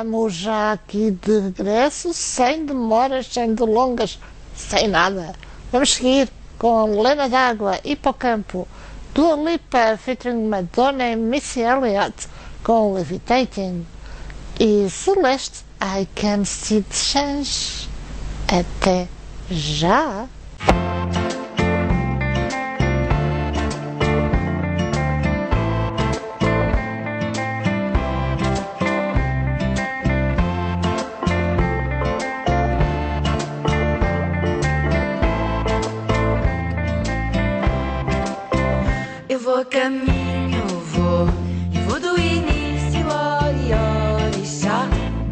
estamos já aqui de regresso, sem demoras, sem delongas, sem nada. Vamos seguir com Lena D'Água, Hipocampo, Dua Lipa featuring Madonna e Missy Elliott com Levitating e Celeste, I Can See the Change. Até já! Eu vou a caminho, vou do início, ori, chá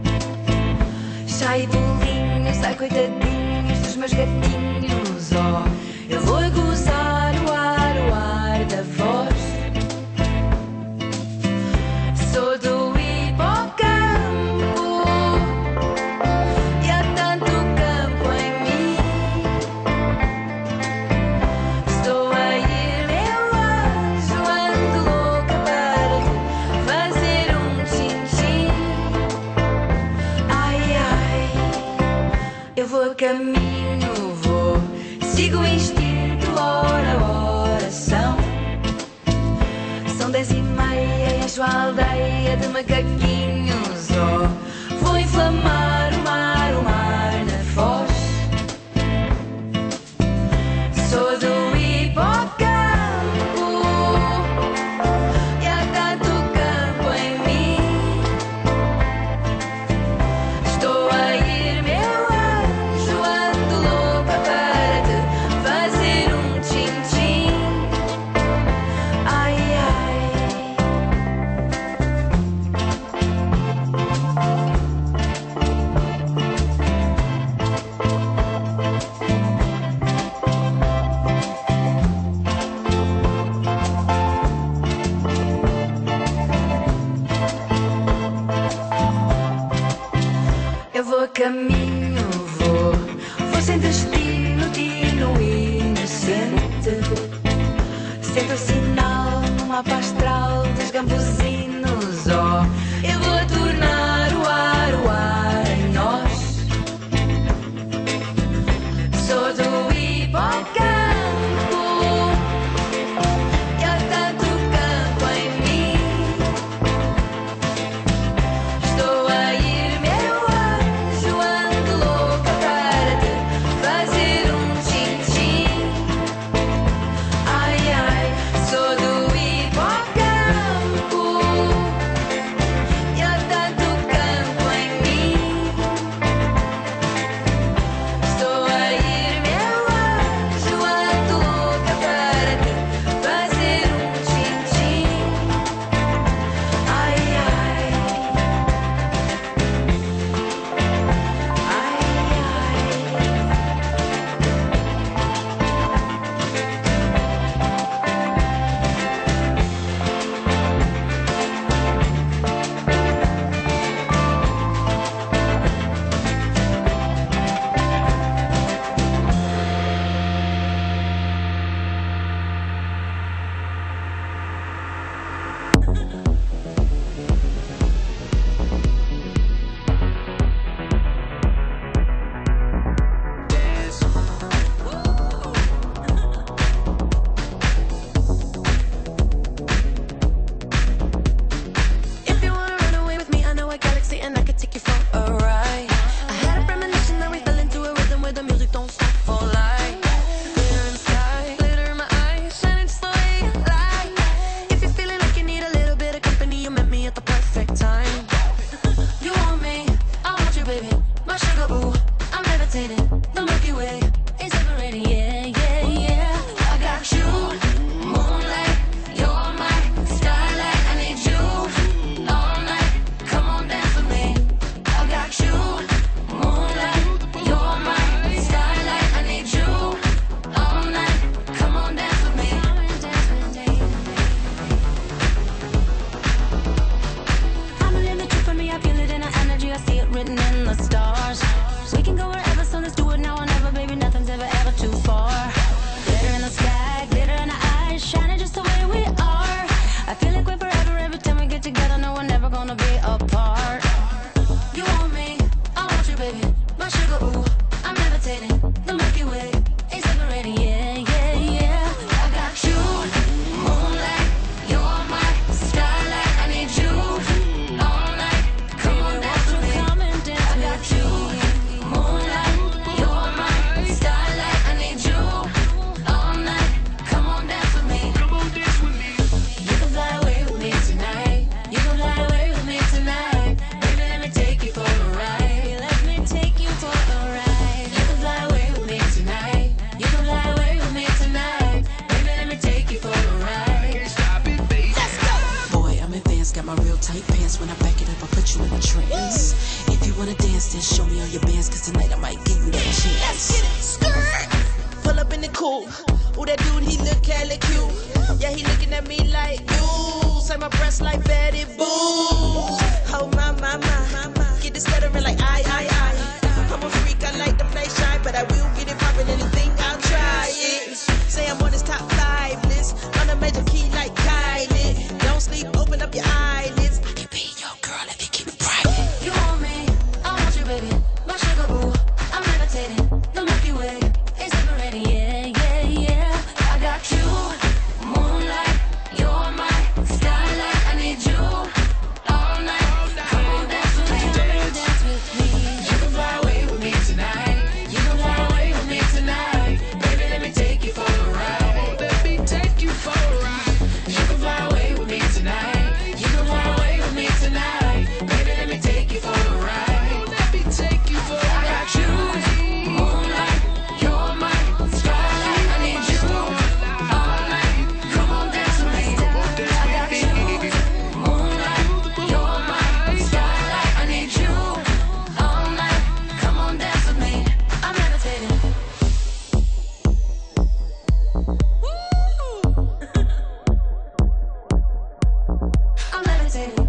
e bolinhos, ai coitadinhos dos meus gatinhos, oh. Eu vou a gozar o ar da voz. Sou do hipocampo e há tanto campo em mim. Estou a ir, meu anjo, ando louca para te fazer tchim-tchim. Ai, ai, eu vou a caminho, sigo o instinto, ora são 10:30, encho a aldeia de macaquinhos, oh. Vou inflamar o mar na foz. Sou do hipocampo e há tanto campo em mim. Estou a ir, meu anjo, ando louca para te fazer tchim-tchim. Ai, ai. chance, cause tonight I might give you that chance. Let's get it, skirt. Pull up in the coupe. Ooh, that dude, he look hella cute. Yeah, he looking at me like, ooh, say my breasts like Betty Boo. Oh, my. Get this stuttering like I. I'm a freak, I like to play shy, but I will get it poppin', anything, I'll try it. Say I'm on this top 5 list, on a major key like Kylie. Don't sleep, open up your eyelids. I can be your girl if you keep it private. You want me, I want you, baby. My sugar boo, I'm levitating. The Milky Way is separating, yeah. I got you, moonlight, you're my starlight. I need you all night. Come on, dance with me, dance with me. You can fly away with me tonight. You can fly away with me tonight. Baby, let me take you for a ride. Let me take you for a ride. You can fly away with me tonight. You can fly away with me tonight. Baby, let me take you for a ride. Let me take you for a ride. I got you, moonlight, you're my starlight. I need you all night. Come on, dance with me. I got you, moonlight, you're my starlight. I need you all night. Come on, dance with me. I'm levitating. I'm levitating.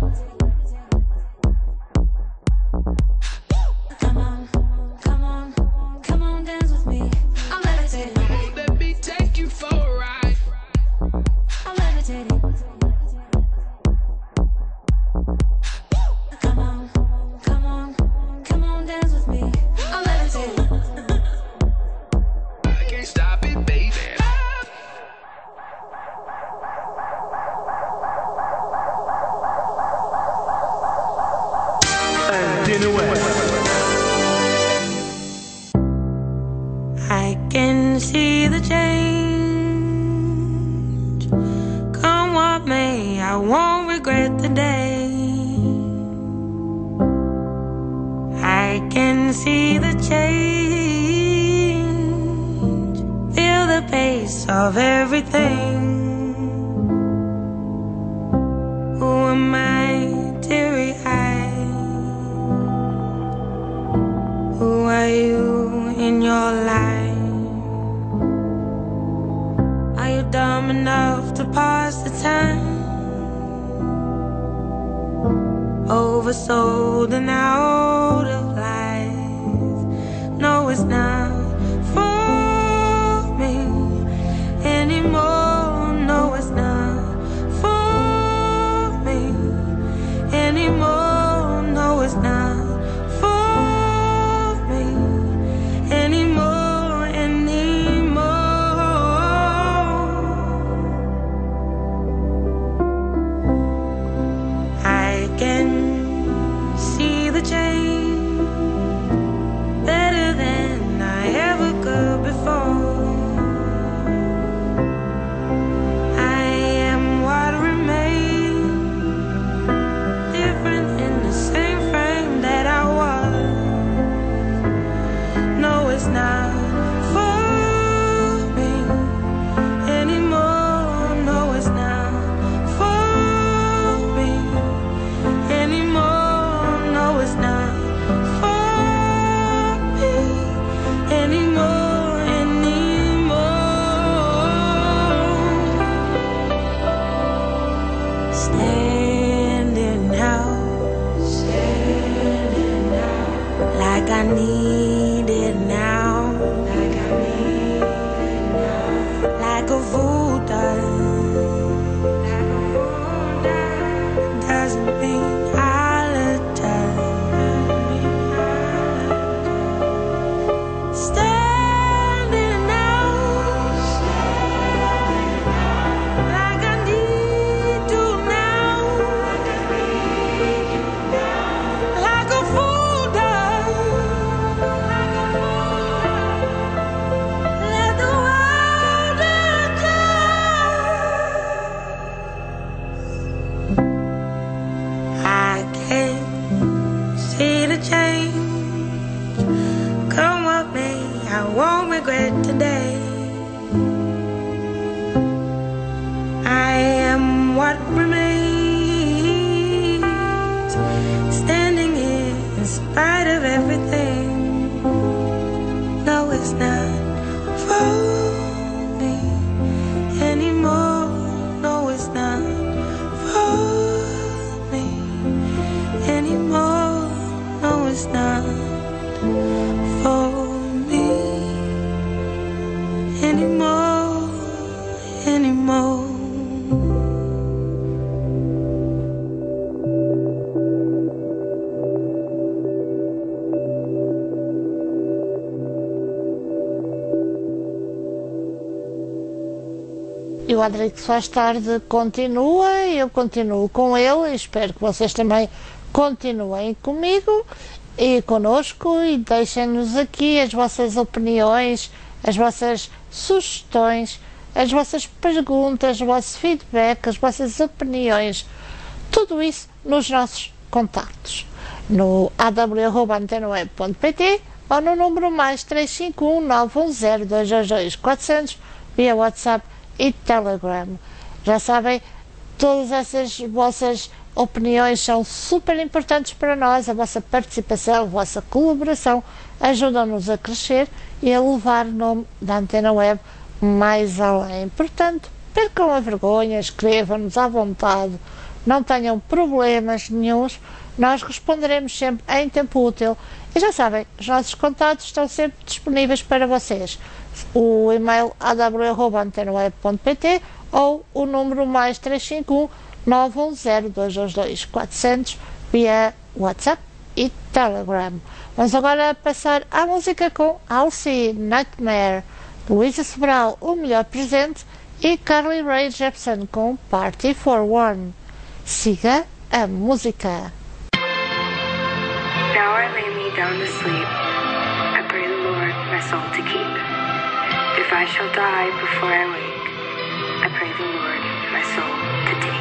Come on, dance with me. I'm levitating. Let me take you for a ride. I'm levitating. Come on, dance with me. I'm levitating. I can't stop it, baby. Antena West. I can see the change. Come what may, I won't regret the day. I can see the change. Feel the pace of everything. Who am I, teary-eyed? Who are you in your life? Are you dumb enough to pass the time? Oversold and out of life. No, it's not for me anymore. No, it's not for me anymore. No, it's not for me anymore, I can see the change better than I ever could before. I am what remains, different in the same frame that I was. No, it's not for me anymore. No, it's not for me anymore. No, it's not for me anymore, Standing out like I need it now, like a fool doesn't mean I'll standing out like I need to now, like a fool does. Let the world adjust. I can see the change. Come what may, I won't regret today. I am what remains, standing here in spite of everything. it's not for me anymore. No, it's not for me anymore. No, it's not for me anymore, anymore. E o Adrix Faz Tarde continua, eu continuo com ele e espero que vocês também continuem comigo e connosco e deixem-nos aqui as vossas opiniões, as vossas sugestões, as vossas perguntas, o vosso feedback, as vossas opiniões, tudo isso nos nossos contactos, no aw@antenaweb.pt ou no número mais 351 910 222 400 via WhatsApp e Telegram. Já sabem, todas essas vossas opiniões são super importantes para nós, a vossa participação, a vossa colaboração ajudam-nos a crescer e a levar o nome da Antena Web mais além. Portanto, percam a vergonha, escrevam-nos à vontade, não tenham problemas nenhuns, nós responderemos sempre em tempo útil. E já sabem, os nossos contatos estão sempre disponíveis para vocês. O e-mail aw@antenaweb.pt ou o número mais 351 910 222 400 via WhatsApp e Telegram. Vamos agora passar à música com Alcy Nightmare, Luísa Sobral, O Melhor Presente, e Carly Rae Jepsen com Party for One. Siga a música. Now I lay me down to sleep. I pray the Lord my soul to keep. If I shall die before I wake, I pray the Lord my soul to take.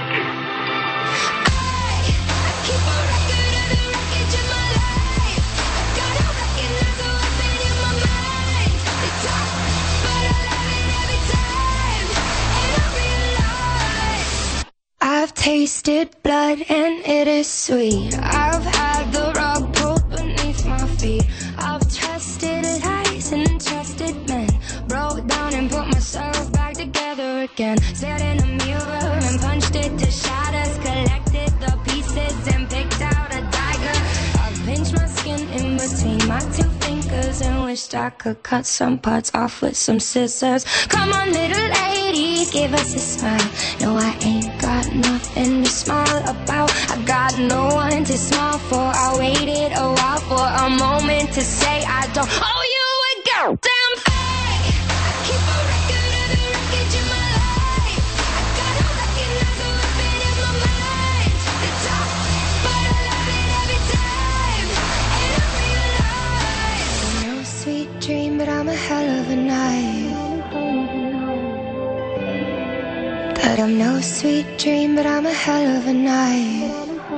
Keep a record of the wreckage of my life. Gotta recognize the weapon in my mind. They talk, but I love it every time. And I realize I've tasted blood and it is sweet. I've had the rug pulled beneath my feet. I've trusted lies and trusted men. Broke down and put myself back together again. Stared in a mirror and punched it to shatters. Collected the pieces and picked out a dagger. I've pinched my skin in between my two fingers and wished I could cut some parts off with some scissors. Come on, little lady, give us a smile. No, I ain't got nothing to smile about. I got no one to smile for. I waited a while for a moment to say I don't owe you a goddamn thing. keep a record of the wreckage of my life. Gotta recognize the weapon in my mind. They talk, but I love it every time. And I realize No sweet dream, but I'm a hell of a night. That I'm no sweet dream, but I'm a hell of a night.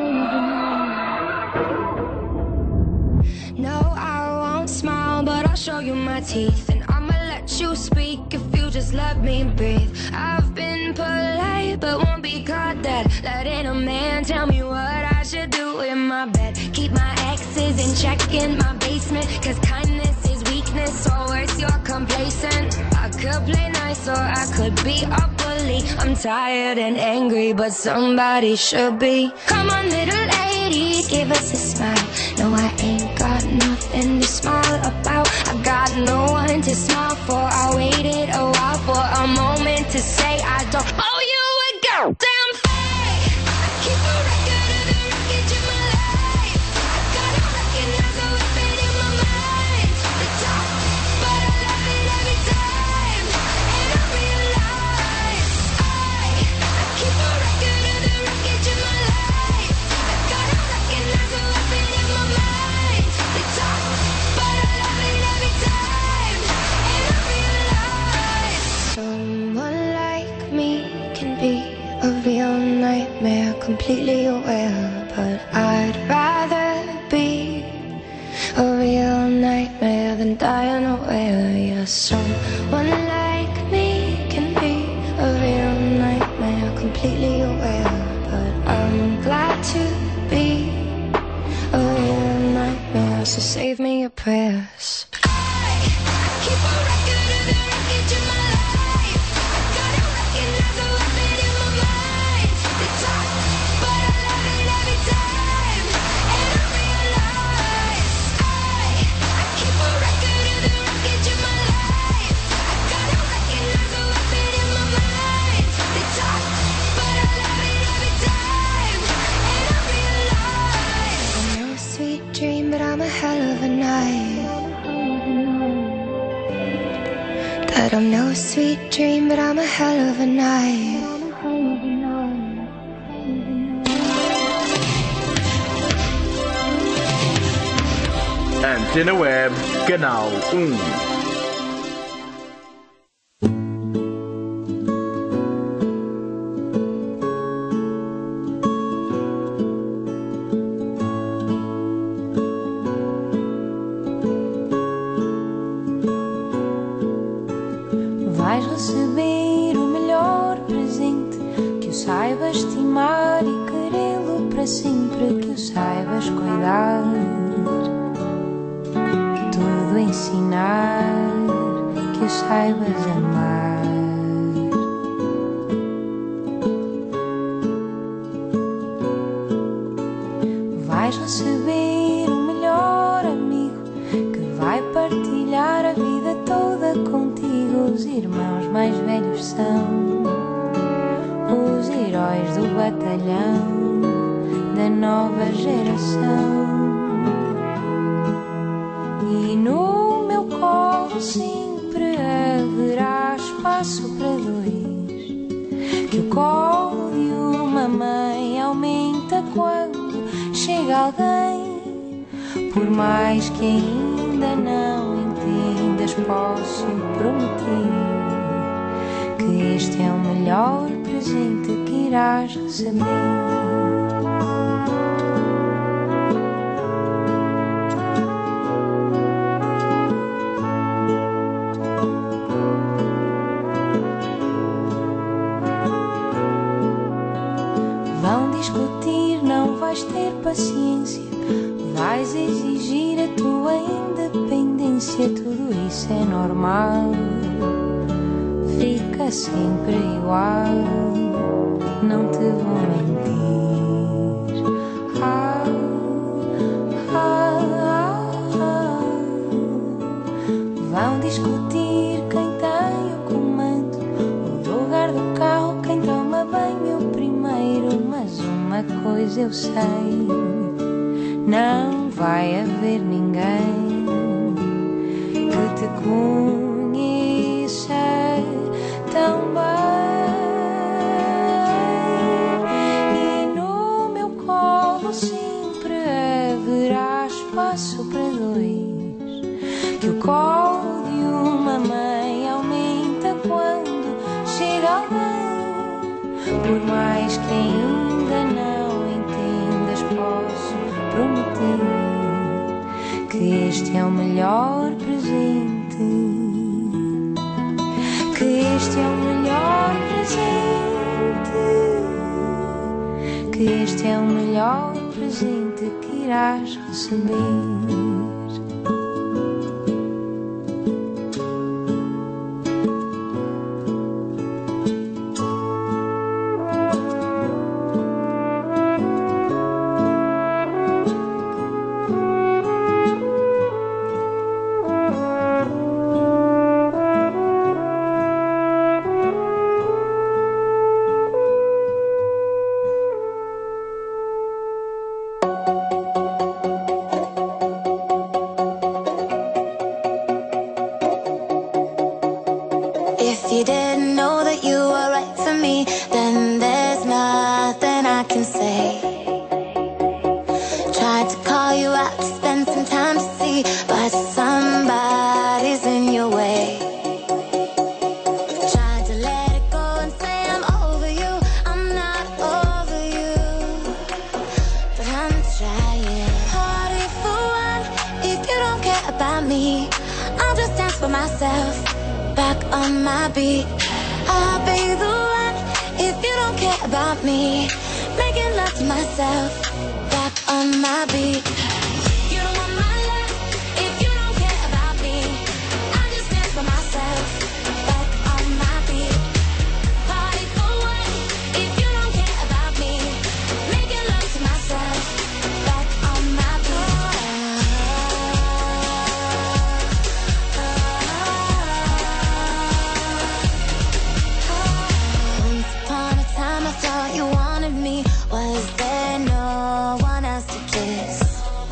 No, I won't smile, but I'll show you my teeth. And I'ma let you speak if you just let me breathe. I've been polite, but won't be caught dead. Letting a man tell me what I should do in my bed. Keep my exes in check in my basement. Cause kindness is weakness, or worse, you're complacent. I could play nice or I could be a bully. I'm tired and angry, but somebody should be. Come on, little lady, give us a smile. No, I ain't got nothing to smile about. I got no one to smile for. I waited a while for a moment to say I don't owe you a goddamn thing. keep a record of the wreckage of my life. Gotta recognize the weapon in my mind. They talk, but I love it every time. And I realize I keep a record of the wreckage of my life. Gotta recognize the weapon in my mind. They talk, but I love it every time. And I realize Someone like me can be a real nightmare, completely aware. But I'd rather be a real nightmare than die unaware. Yeah, someone like me can be a real nightmare, completely aware. But I'm glad to be a real nightmare, so save me your prayers. keep I don't know a sweet dream, but I'm a hell of a night. Antena Web, Canal 1. Vais receber o melhor presente, que o saibas estimar e querê-lo para sempre, que o saibas cuidar, tudo ensinar, que o saibas amar. Vais receber o melhor amigo, que vai partilhar a vida toda contigo. Os irmãos mais velhos são os heróis do batalhão da nova geração. E no meu colo sempre haverá espaço para dois, que o colo de uma mãe aumenta quando chega alguém. Por mais que ainda não entendas, posso prometer que este é o melhor presente que irás receber. Vão discutir, não vais ter paciência, vais exigir a tua independência. Tudo isso é normal, fica sempre igual, não te vou mentir. Vão discutir quem tem o comando, o lugar do carro, quem toma banho primeiro. Mas uma coisa eu sei, não vai haver ninguém que te conheça tão bem. E no meu colo sempre haverá espaço para dois, que o colo de uma mãe aumenta quando chega alguém. Por mais que ainda não entendas, posso prometer que este é o melhor presente, que este é o melhor presente, que este é o melhor presente que irás receber. If you didn't know that you were right for me, then there's nothing I can say. Tried to call you out to spend some time to see, but somebody's in your way. Tried to let it go and say I'm over you, I'm not over you, but I'm trying. Party for one, if you don't care about me, I'll just dance for myself. Back on my beat, I'll be the one if you don't care about me. Making love to myself, back on my beat. You don't want my love if you don't care about me. I just dance for myself, back on my beat. Party for one if you don't care about me. Making love to myself, back on my beat. I thought you wanted me. Was there no one else to kiss?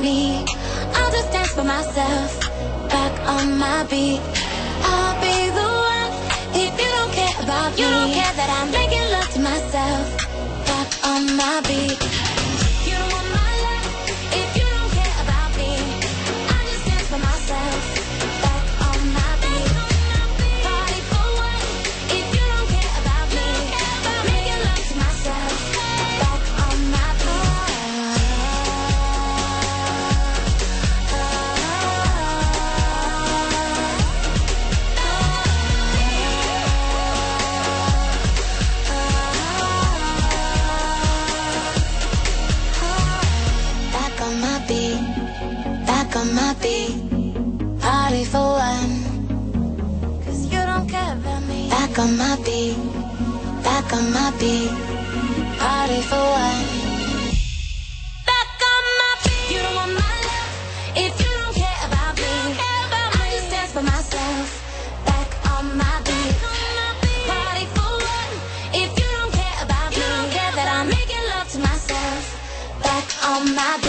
me. I'll just dance for myself, back on my beat. I'll be the one if you don't care about me. You don't care that I'm making love to myself, back on my beat. You don't want my love if you don't care about me. I just dance for myself, back on my beat. Party for one if you don't care about me. Making love to myself, back on my beat. Back on my beat, back on my beat. Party for one, 'cause you don't care about me. Back on my beat, back on my beat. Party for one. Back on my beat. You don't want my love if you don't care about me. I just dance for myself, back on my beat. Party for one if you don't care about me. You don't care that I'm making love to myself, back on my beat.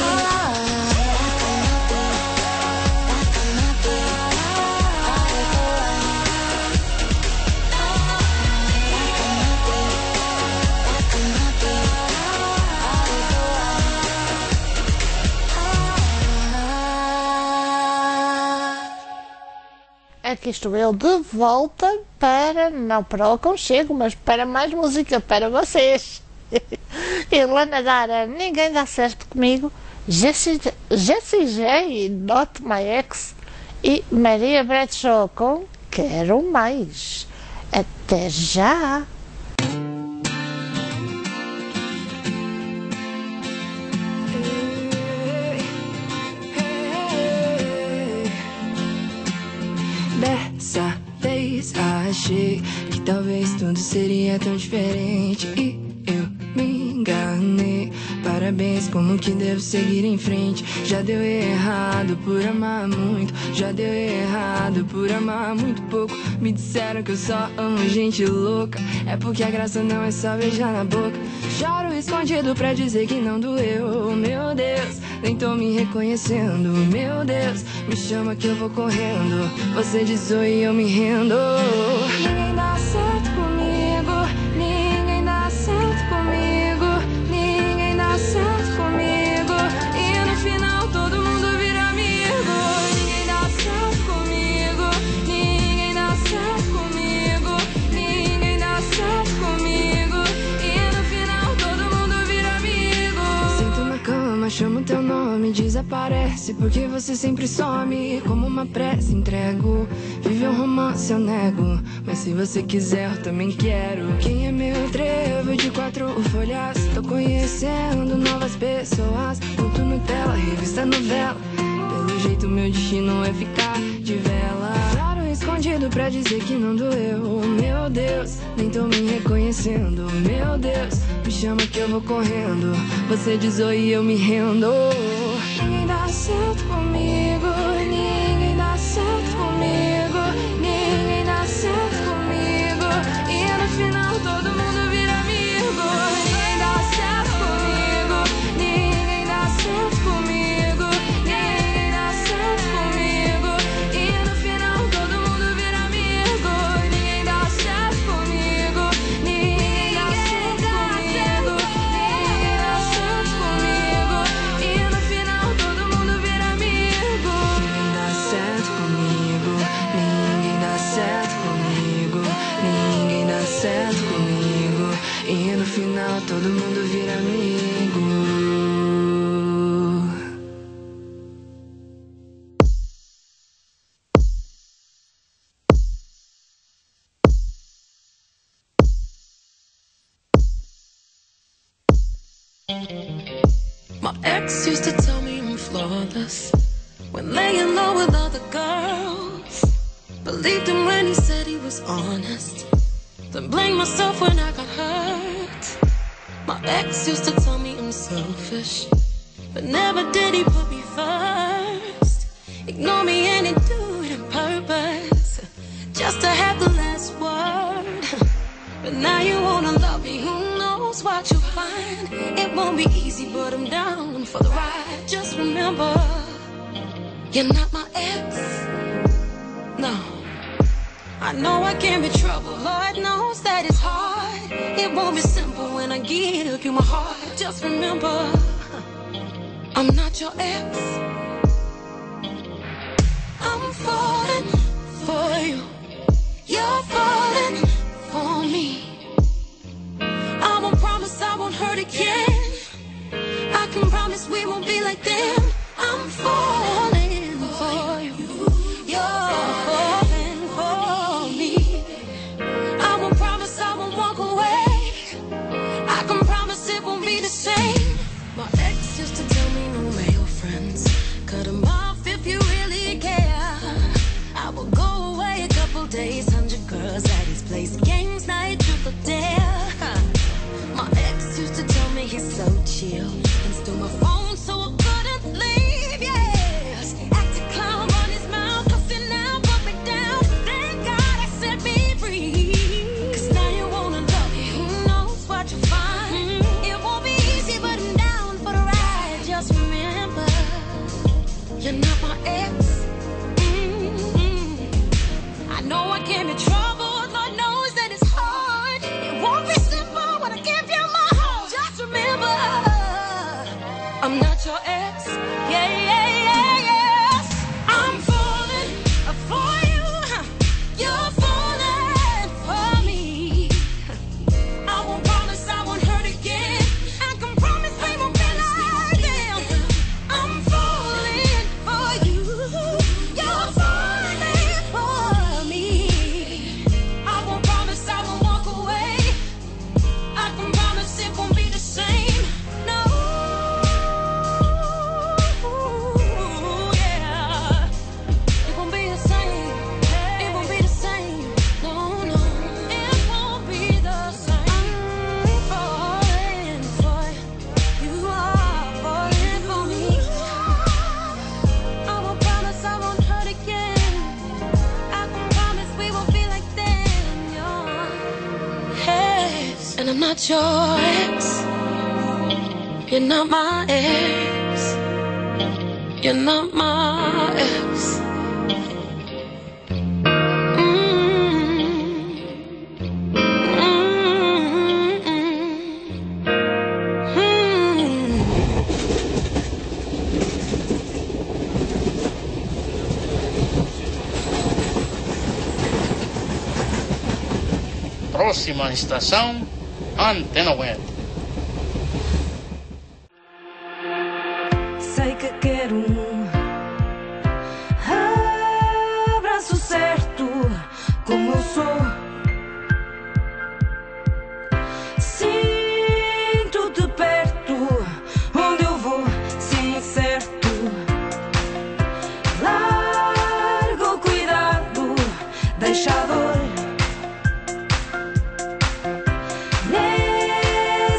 Aqui estou eu de volta para, não para o aconchego, mas para mais música para vocês. Helena Dara, Ninguém Dá Certo Comigo, Jessie J, Not My Ex e Maria Bradshaw com Quero Mais. Até já! Dessa vez achei que talvez tudo seria tão diferente e eu me enganei. Parabéns, como que devo seguir em frente? Já deu errado por amar muito, já deu errado por amar muito pouco. Me disseram que eu só amo gente louca, é porque a graça não é só beijar na boca. Choro escondido pra dizer que não doeu, meu Deus, nem tô me reconhecendo, meu Deus, me chama que eu vou correndo, você diz oi e eu me rendo. Ninguém dá certo comigo, ninguém dá certo comigo, ninguém dá certo comigo, e no final todo mundo vira amigo. Ninguém dá certo comigo, ninguém dá certo comigo, ninguém dá certo comigo, e no final todo mundo vira amigo. Sento na cama, chamo teu nome, desaparece porque você sempre some. Como uma prece entrego, vive um romance eu nego, mas se você quiser eu também quero. Quem é meu trevo de 4 folhas? Tô conhecendo novas pessoas, muito Nutella, revista novela. Pelo jeito meu destino é ficar de vela. Claro, escondido pra dizer que não doeu, meu Deus, nem tô me reconhecendo, meu Deus, me chama que eu vou correndo, você diz oi e eu me rendo. Ninguém dá certo comigo, ninguém dá certo comigo, ninguém dá certo comigo, e no final todo mundo vira amigo. Ninguém dá certo comigo, ninguém dá certo comigo, ninguém dá certo comigo, e no final todo mundo vira amigo. Ninguém dá certo comigo, ninguém dá certo comigo, ninguém dá certo comigo, e no final todo mundo vira amigo. Ninguém dá certo comigo, ninguém dá certo comigo, ninguém dá certo comigo, e no final todo mundo vira amigo. My ex used to tell me I'm flawless when laying low with other girls. Believed him when he said he was honest, then blamed myself when I got hurt. My ex used to tell me I'm selfish, but never did he put me first. Ignore me and he do it on purpose, just to have the last word. But now you wanna love me, who knows? knows what you'll find. It won't be easy, but I'm down for the ride. Just remember, you're not my ex. No, I know I can be trouble. Lord knows that it's hard. It won't be simple when I give you my heart. Just remember, I'm not your ex. I'm falling for you. You're falling for me. I won't promise I won't hurt again. I can promise we won't be like them. I'm falling for you. You're falling for me. I won't promise I won't walk away. I can promise it won't be the same. My ex used to tell me no male friends. Cut them off if you really care. I will go away a couple days, 100 girls at his place. Games night, truth or dare. My ex used to tell me he's so chill and stole my phone so I couldn't leave. Yes, act a clown on his mouth, cussing now, put me down. Thank God I set me free. 'Cause now you wanna love me. Who knows what you'll find? It won't be easy, but I'm down for the ride. Just remember, you're not my ex. I know I can be troubled. Lord knows that it's hard. It won't be simple when I give you my heart. Just remember, I'm not your ex. Yeah, yeah, yeah, yes. I'm falling for you. You're falling for me. I won't promise I won't hurt again. I can promise we won't be like them. I'm falling for you. You're falling for me. I won't promise I won't walk away. I can promise it won't be the same. No. Yeah. It won't be the same. It won't be the same. No, no. It won't be the same. I'm falling for you. You are falling for me. I won't promise I won't hurt again. I can promise we won't be like them. You're ex, and I'm not your ex. You're not my ex. You're not my ex. Próxima estação, Antena Web. Sei que quero um abraço certo, como eu sou. Sinto-te perto, onde eu vou, sim, certo. Larga o cuidado, deixa a dor.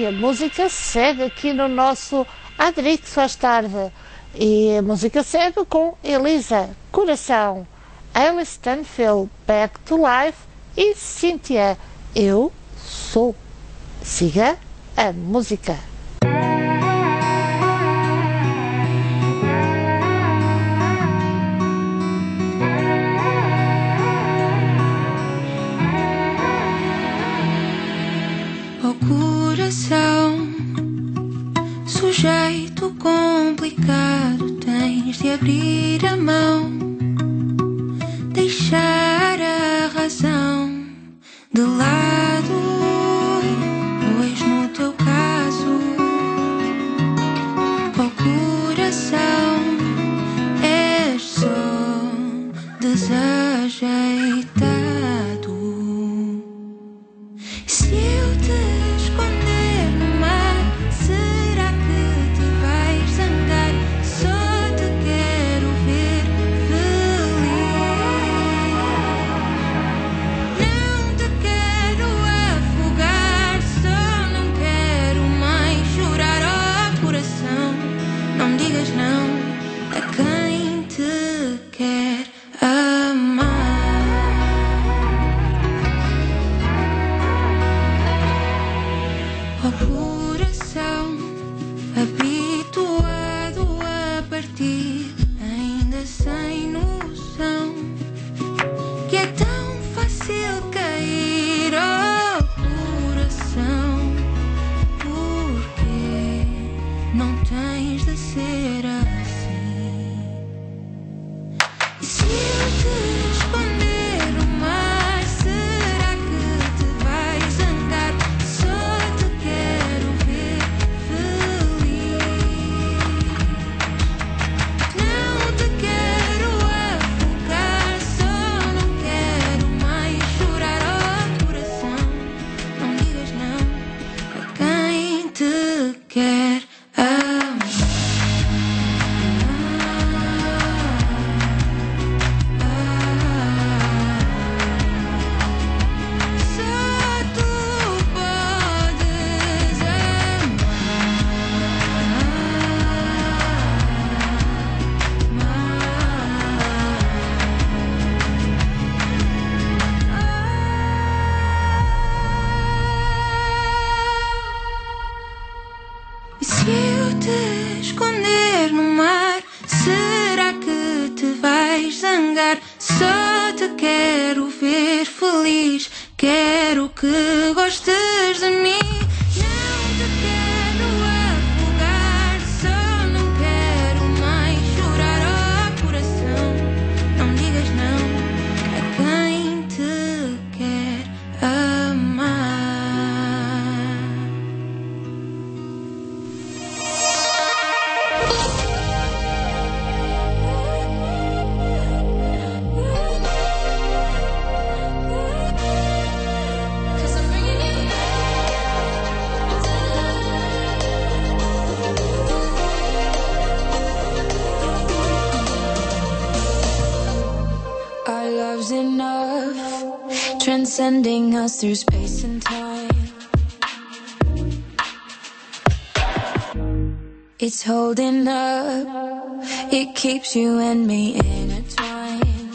a música segue aqui no nosso Adrix Faz Tarde. E a música segue com Elisa, Coração, Alice Stanfield, Back to Life e Cynthia, Eu Sou. Siga a música. Coração, sujeito complicado, tens de abrir a mão, deixar a razão de lado, pois no teu caso, coração, és só desajeitado. Se eu te esconder no mar, será que te vais zangar? Só te quero ver feliz. Não te quero afogar, só não quero mais chorar. Oh, coração, não me digas não a quem te quer amar. Oh, coração, habituado a partir, ainda sem noção, que é tão fácil cair. Oh, coração, porquê não tens de ser assim? Se eu te esconder no mar, será que te vais zangar? Só te quero ver feliz. Não te quero afogar, só não quero mais chorar. Oh, coração, não digas não a quem te quer amar. Só tu podes amar. Se eu te esconder no mar, será que te vais zangar? Só te quero ver feliz, quero que gostes de mim. Não te quero afogar, só não quero mais chorar. Oh, coração, não digas não a quem te quer amar. Our love's enough, transcending us through space and time. It's holding up, it keeps you and me intertwined.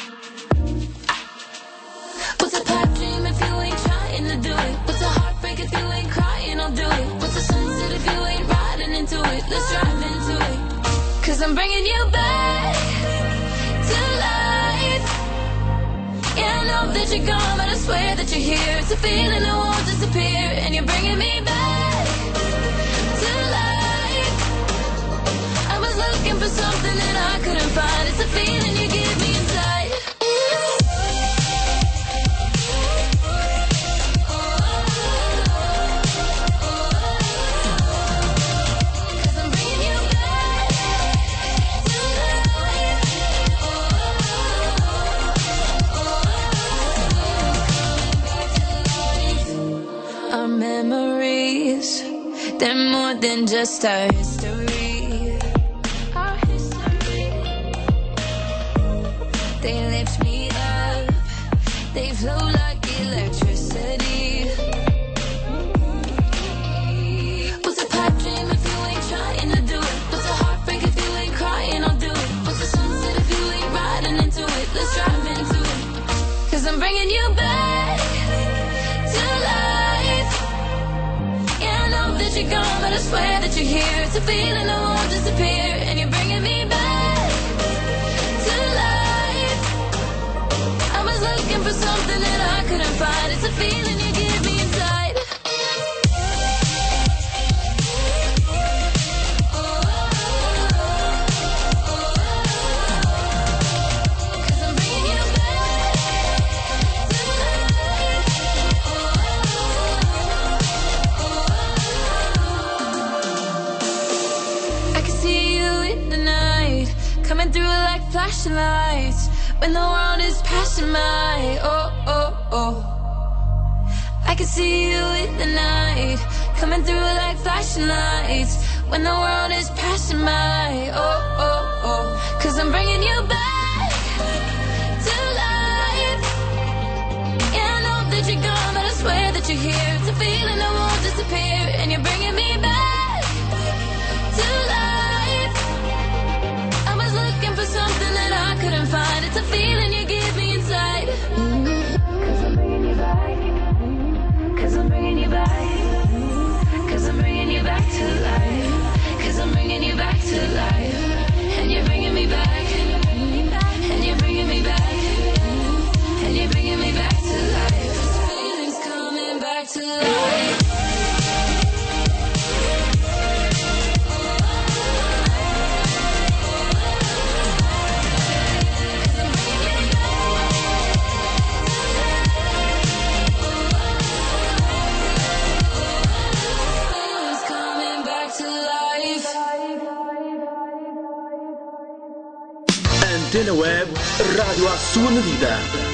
What's a pipe dream if you ain't trying to do it? What's a heartbreak if you ain't crying? I'll do it. What's a sunset if you ain't riding into it? Let's drive into it. 'Cause I'm bringing you back to life. Yeah, I know that you're gone, but I swear that you're here. It's a feeling that won't disappear, and you're bringing me back to life. I was looking for something that I couldn't find. It's a feeling you give me inside. Our memories, they're more than just our history. Our history. They lift me up, they flow like electricity. I swear that you're here. It's a feeling that won't disappear, and you're bringing me back to life. I was looking for something that I couldn't find. It's a feeling you give me inside. Coming through like flashing lights when the world is passing by. Oh, oh, oh. I can see you in the night. Coming through like flashing lights when the world is passing by. Oh, oh, oh. 'Cause I'm bringing you back to life. Yeah, I know that you're gone, but I swear that you're here. It's a feeling that won't disappear, and you're bringing me back to life. Looking for something that I couldn't find. It's a feeling you give me inside. 'Cause I'm bringing you back. 'Cause I'm bringing you back. 'Cause I'm bringing you back to life. 'Cause I'm bringing you back to life. And you're bringing me back. And you're bringing me back. And you're bringing me back to life. This feeling's coming back to life. Antena Web, rádio à sua medida.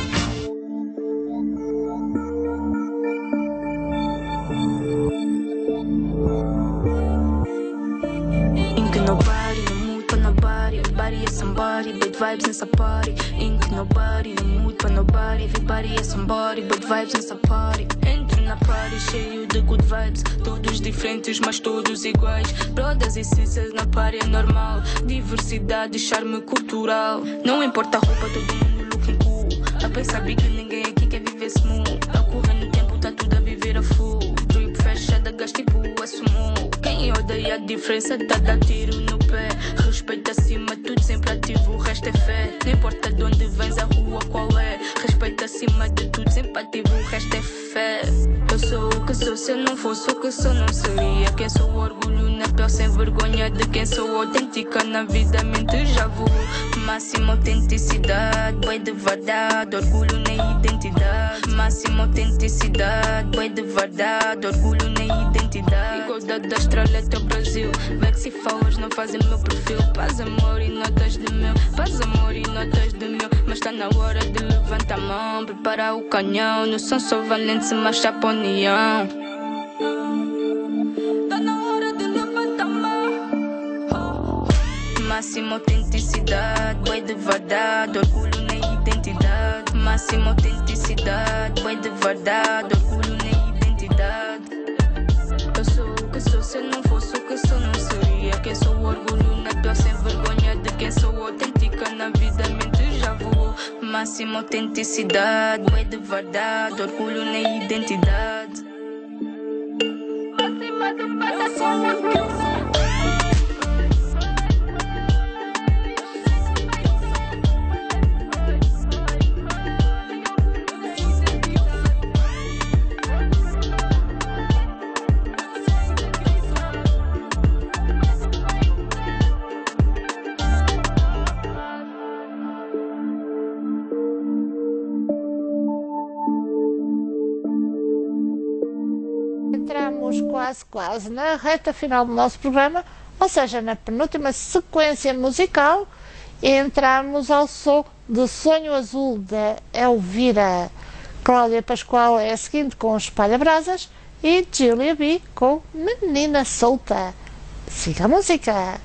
Ink nobody, no mood for nobody. Everybody is somebody, bad vibes nessa party. Ink nobody, no mood for nobody. Everybody is somebody, bad vibes nessa party. Entro na party cheio de good vibes. Todos diferentes, mas todos iguais. Brothers e sisters na party é normal. Diversidade, charme cultural. Não importa a roupa, todo mundo looking cool. A pensar big que ninguém aqui quer viver smooth. A correr no tempo, tá tudo a viver a full. Drip fresh, é da gás tipo a sumo. Quem odeia a diferença tá dar tiro no pé. Respeito acima de tudo, sempre ativo, o resto é fé. Não importa de onde vens, a rua qual é. Respeito acima de tudo, sempre ativo, o resto é fé. Eu sou o que sou, se eu não fosse o que sou, não seria quem sou. Orgulho na pele, sem vergonha de quem sou. Autêntica na vida, mente já vou. Máxima autenticidade, bem de verdade. Orgulho na identidade. Máxima autenticidade, bem de verdade. Orgulho na identidade. Igualdade da estrela até o Brasil. Vex e falas não fazem meu perfil. Paz, amor e notas de mil. Paz, amor e notas de mil. Mas tá na hora de levantar a mão, preparar o canhão. Não são só valentes, mas chapa união. Tá na hora de levantar a mão. Máxima autenticidade, bem de verdade. Orgulho na identidade. Máxima autenticidade, bem de verdade. Orgulho na identidade. Eu sou o que sou, se eu não fosse o que sou, não seria quem sou. Orgulho na pele, sem vergonha de quem sou. Autêntica na vida, mente já voou. Máxima autenticidade, bem de verdade. Orgulho na identidade. Máxima do passado. Entramos quase na reta final do nosso programa, ou seja, na penúltima sequência musical. Entramos ao som de Sonho Azul da Elvira. Cláudia Pascoal é a seguinte com Espalha Brasas e Julia B com Menina Solta. Siga a música.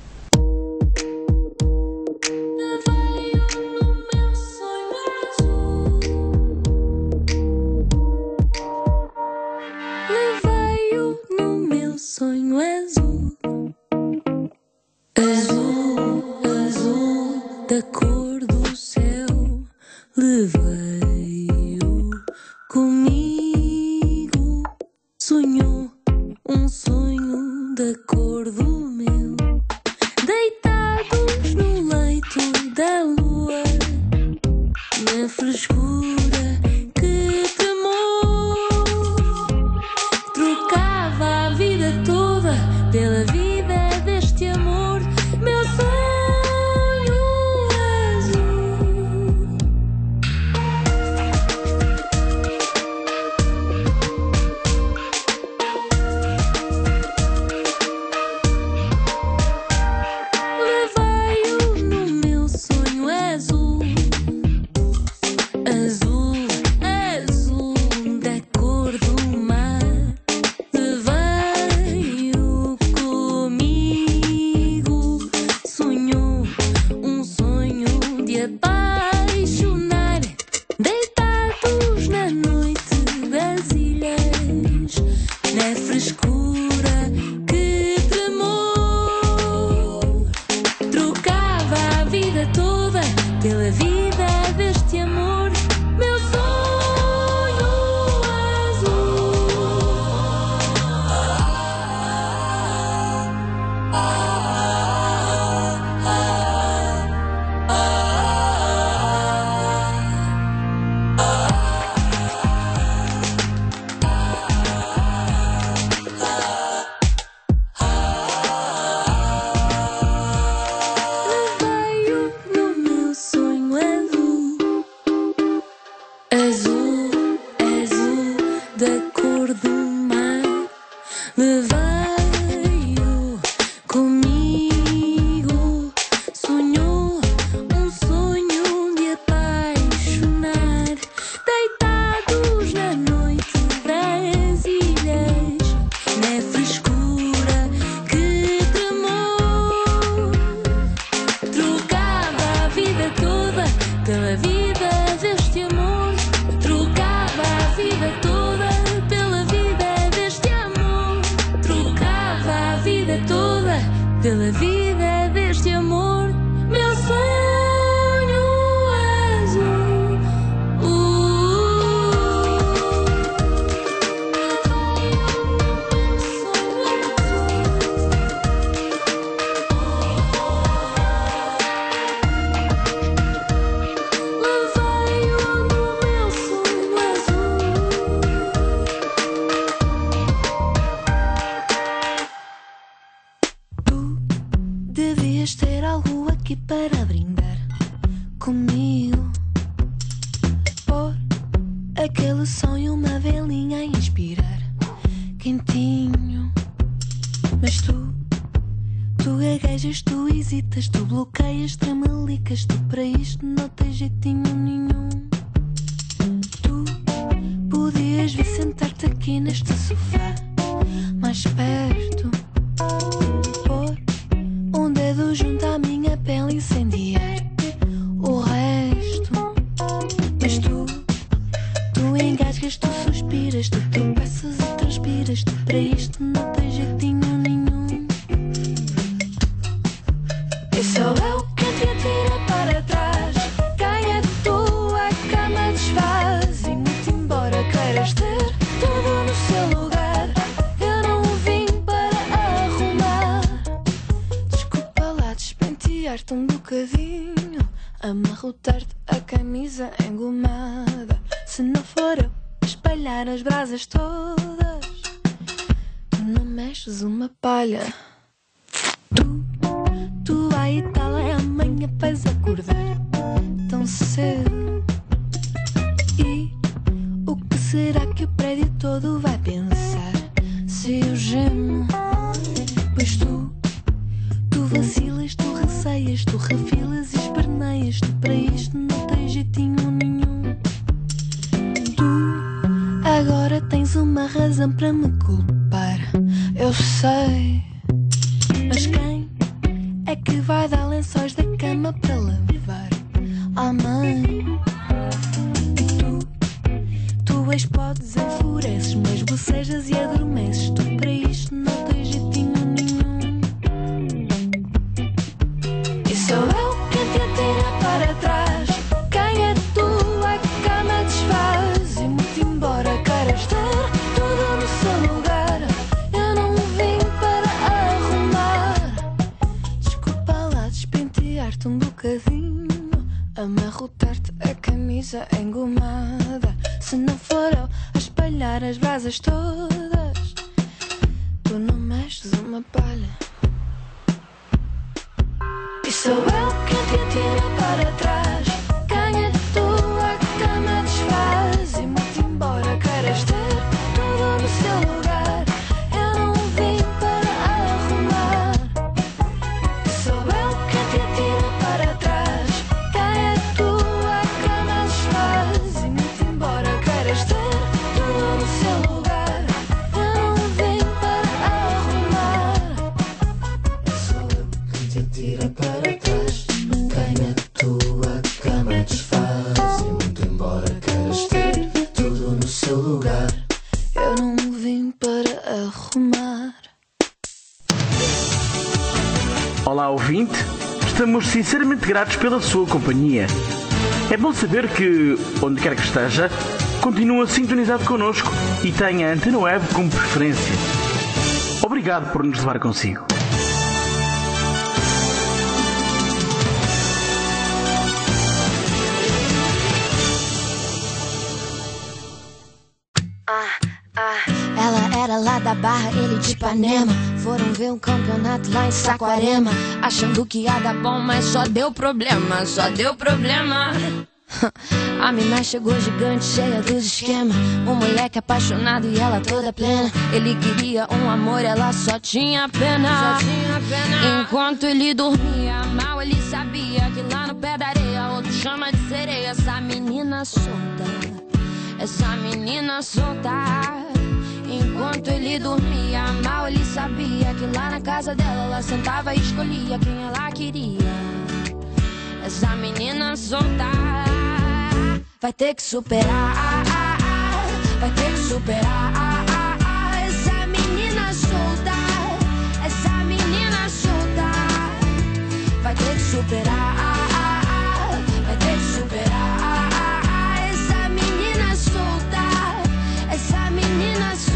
Sonho azul, azul, azul da cor do céu. Levei-o comigo. Sonhou um sonho da cor na frescura, que temor. Trocava a vida toda pela vida deste amor, meu sonho azul. Levei-o no meu sonho azul, azul, azul da cor do mar. Levei-o comigo, sonhou um sonho de apaixonar, deitados na noite das ilhas, na frescura, que tremor. Trocava a vida toda pela vida deste amor, meu sonho Levei-o no meu sonho azul, azul, azul da cor do mar. Levei-o comigo, sonhou um sonho de apaixonar, deitados na noite das ilhas, na frescura, que tremor. Trocava a vida toda pela vida deste amor, trocava a vida toda pela vida deste amor, trocava a vida toda pela vida deste amor, meu sonho azul. Levei-o no meu sonho azul. Devias ter algo aqui para brindar comigo, por aquele sonho, uma velinha a inspirar, quentinho. Mas tu gaguejas, tu hesitas, tu bloqueias, tramalicas, tu para isto não tens jeitinho nenhum. Tu podias vir sentar-te aqui neste sofá, mais perto, pôr um dedo junto à minha pele, incendiar o resto. Mas tu engasgas, tu suspiras, tu tropeças e transpiras, tu para isto não tens jeitinho nenhum. E sou eu quem te atira para trás, quem é tu, a cama desfaz, e muito embora queiras ter tudo no seu lugar, eu não vim para arrumar. Desculpa lá despentear-te um bocadinho, amarrotar-te a camisa engomada. Se não for eu a espalhar as brasas todas, tu não mexes uma palha. Tu vai e tal, amanhã vais acordar tão cedo. E o que será que o prédio todo vai pensar se eu gemo? Pois tu vacilas, tu receias, tu refilas e esperneias, tu para isto não tens jeitinho nenhum. Tu agora tens uma razão para me culpar, eu sei. Mas quem é que vai dar lençóis da cama para lavar à mãe? E tu explodes, enfureces, mas bocejas e adormeces, tu para isto não tens jeitinho nenhum. E sou eu quem te atira para trás, quem é tu, a cama desfaz, e muito embora queiras ter tudo no seu lugar, eu não vim para arrumar. Desculpa lá despentear-te um bocadinho, amarrotar-te a camisa engomada. Se não for eu a espalhar as brasas todas, tu não mexes uma palha. E sou eu quem te atira para trás. Ganha a tua cama, desfaz e muito embora queiras ter tudo no seu lugar. Eu não vim para arrumar. Sou eu quem te atira para trás. Ganha a tua cama, desfaz e muito embora queiras ter tudo no seu lugar. Eu não vim para arrumar. Sou eu quem te atira para trás. Ganha a tua cama, desfaz e muito embora queiras ter tudo no seu lugar. Eu não vim para arrumar. Olá, ouvinte. Estamos sinceramente gratos pela sua companhia. É bom saber que, onde quer que esteja, continua sintonizado connosco e tem a Antena Web como preferência. Obrigado por nos levar consigo. Ela era lá da Barra, ele de Ipanema. Foram ver um campeonato lá em Saquarema, achando que ia dar bom, mas só deu problema, só deu problema. A mina chegou gigante, cheia dos esquemas. Um moleque apaixonado e ela toda plena. Ele queria um amor, ela só tinha pena. Enquanto ele dormia, mal ele sabia que lá no pé da areia outro chama de sereia. Essa menina solta, essa menina solta. Enquanto ele dormia, mal ele sabia que lá na casa dela ela sentava e escolhia quem ela queria. Essa menina solta vai ter que superar, vai ter que superar. Essa menina solta, essa menina solta vai ter que superar, vai ter que superar. Essa menina solta, essa menina solta.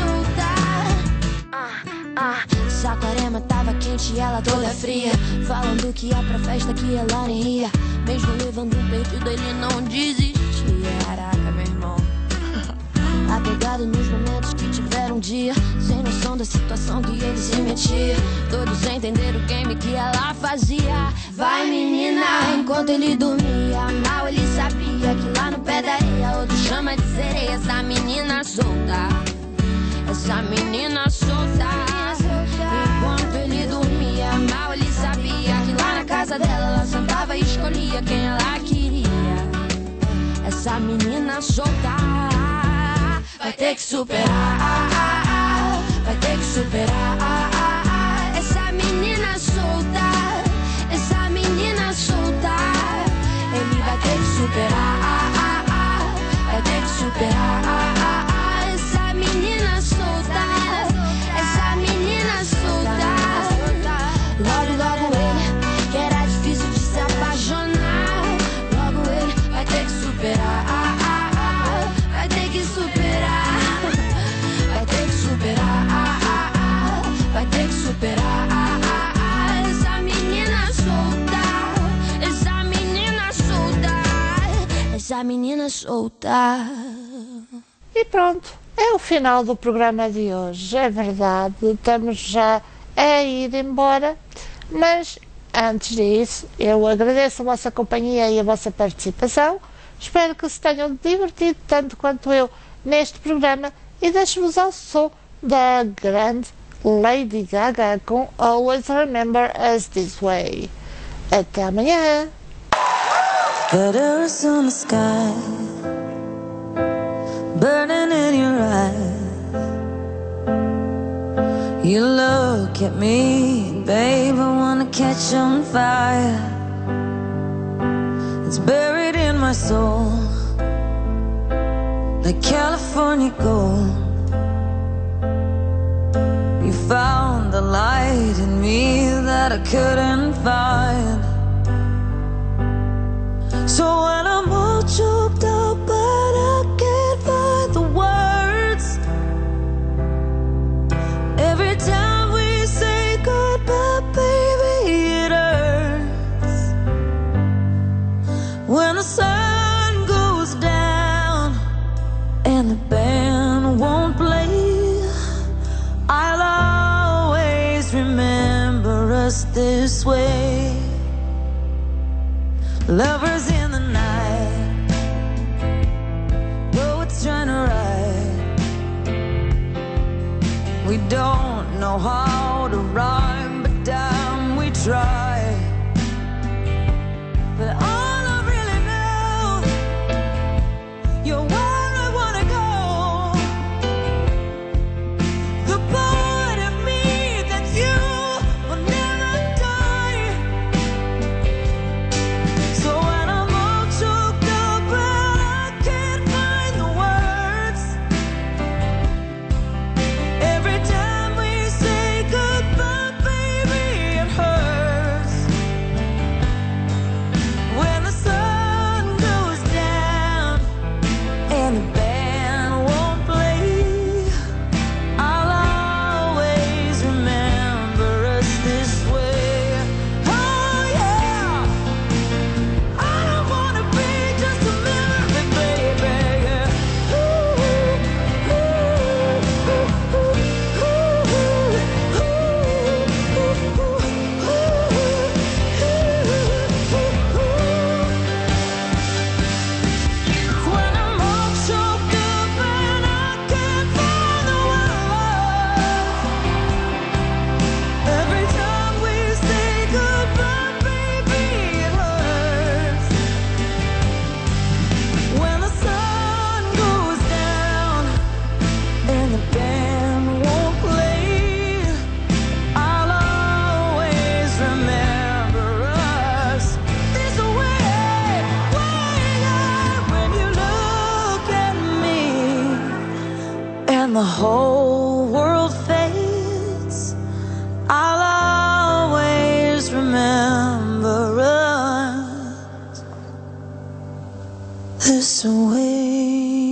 Saquarema tava quente e ela toda fria, falando que ia pra festa que ela nem ia. Mesmo levando um perdido ele não desistia. Caraca, meu irmão. Apegado nos momentos que tiveram um dia, sem noção da situação que ele se metia. Todos entenderam o game que ela fazia. Vai menina, enquanto ele dormia, mal ele sabia que lá no pé da areia outro chama de sereia. Essa menina solta, essa menina solta. Enquanto ele dormia, mal ele sabia que lá na casa dela ela sentava e escolhia quem ela queria. Essa menina solta vai ter que superar, vai ter que superar. Essa menina solta, essa menina solta. Ele vai ter que superar, vai ter que superar. Essa menina solta, essa menina solta. Logo, logo ele, que era difícil de se apaixonar. Logo ele vai ter que superar, vai ter que superar, vai ter que superar, vai ter que superar. Essa menina solta, essa menina solta, essa menina solta. E pronto, é o final do programa de hoje. É verdade, estamos já a ir embora, mas antes disso eu agradeço a vossa companhia e a vossa participação. Espero que se tenham divertido tanto quanto eu neste programa e deixo-vos ao som da grande Lady Gaga com Always Remember Us This Way. Até amanhã! Letters on the sky, burning in your eyes. You look at me, babe, I wanna catch on fire. It's buried in my soul, like California gold. You found the light in me that I couldn't find. So when I'm all choked up but I can't find the words, every time we say goodbye, baby, it hurts. When when the sun goes down and the band won't play, I'll always remember us this way. Lovers in the night, poets trying to write. We don't know how to rhyme, but damn, we try. But all I really know, you're where I wanna go. The part of me that you will never die. So when I'm all choked up and I can't find the words, every time we say goodbye, baby, it hurts. When the sun goes down and the band won't play, I'll always remember us this way. Oh yeah, I don't wanna be just a memory, baby. Yeah. When I'm all choked up and I can't find the words, every time we say goodbye, baby, it hurts. When the sun goes down and the band won't play, I'll always remember us this way. When you look at me and the whole world fades, I'll always remember us this way.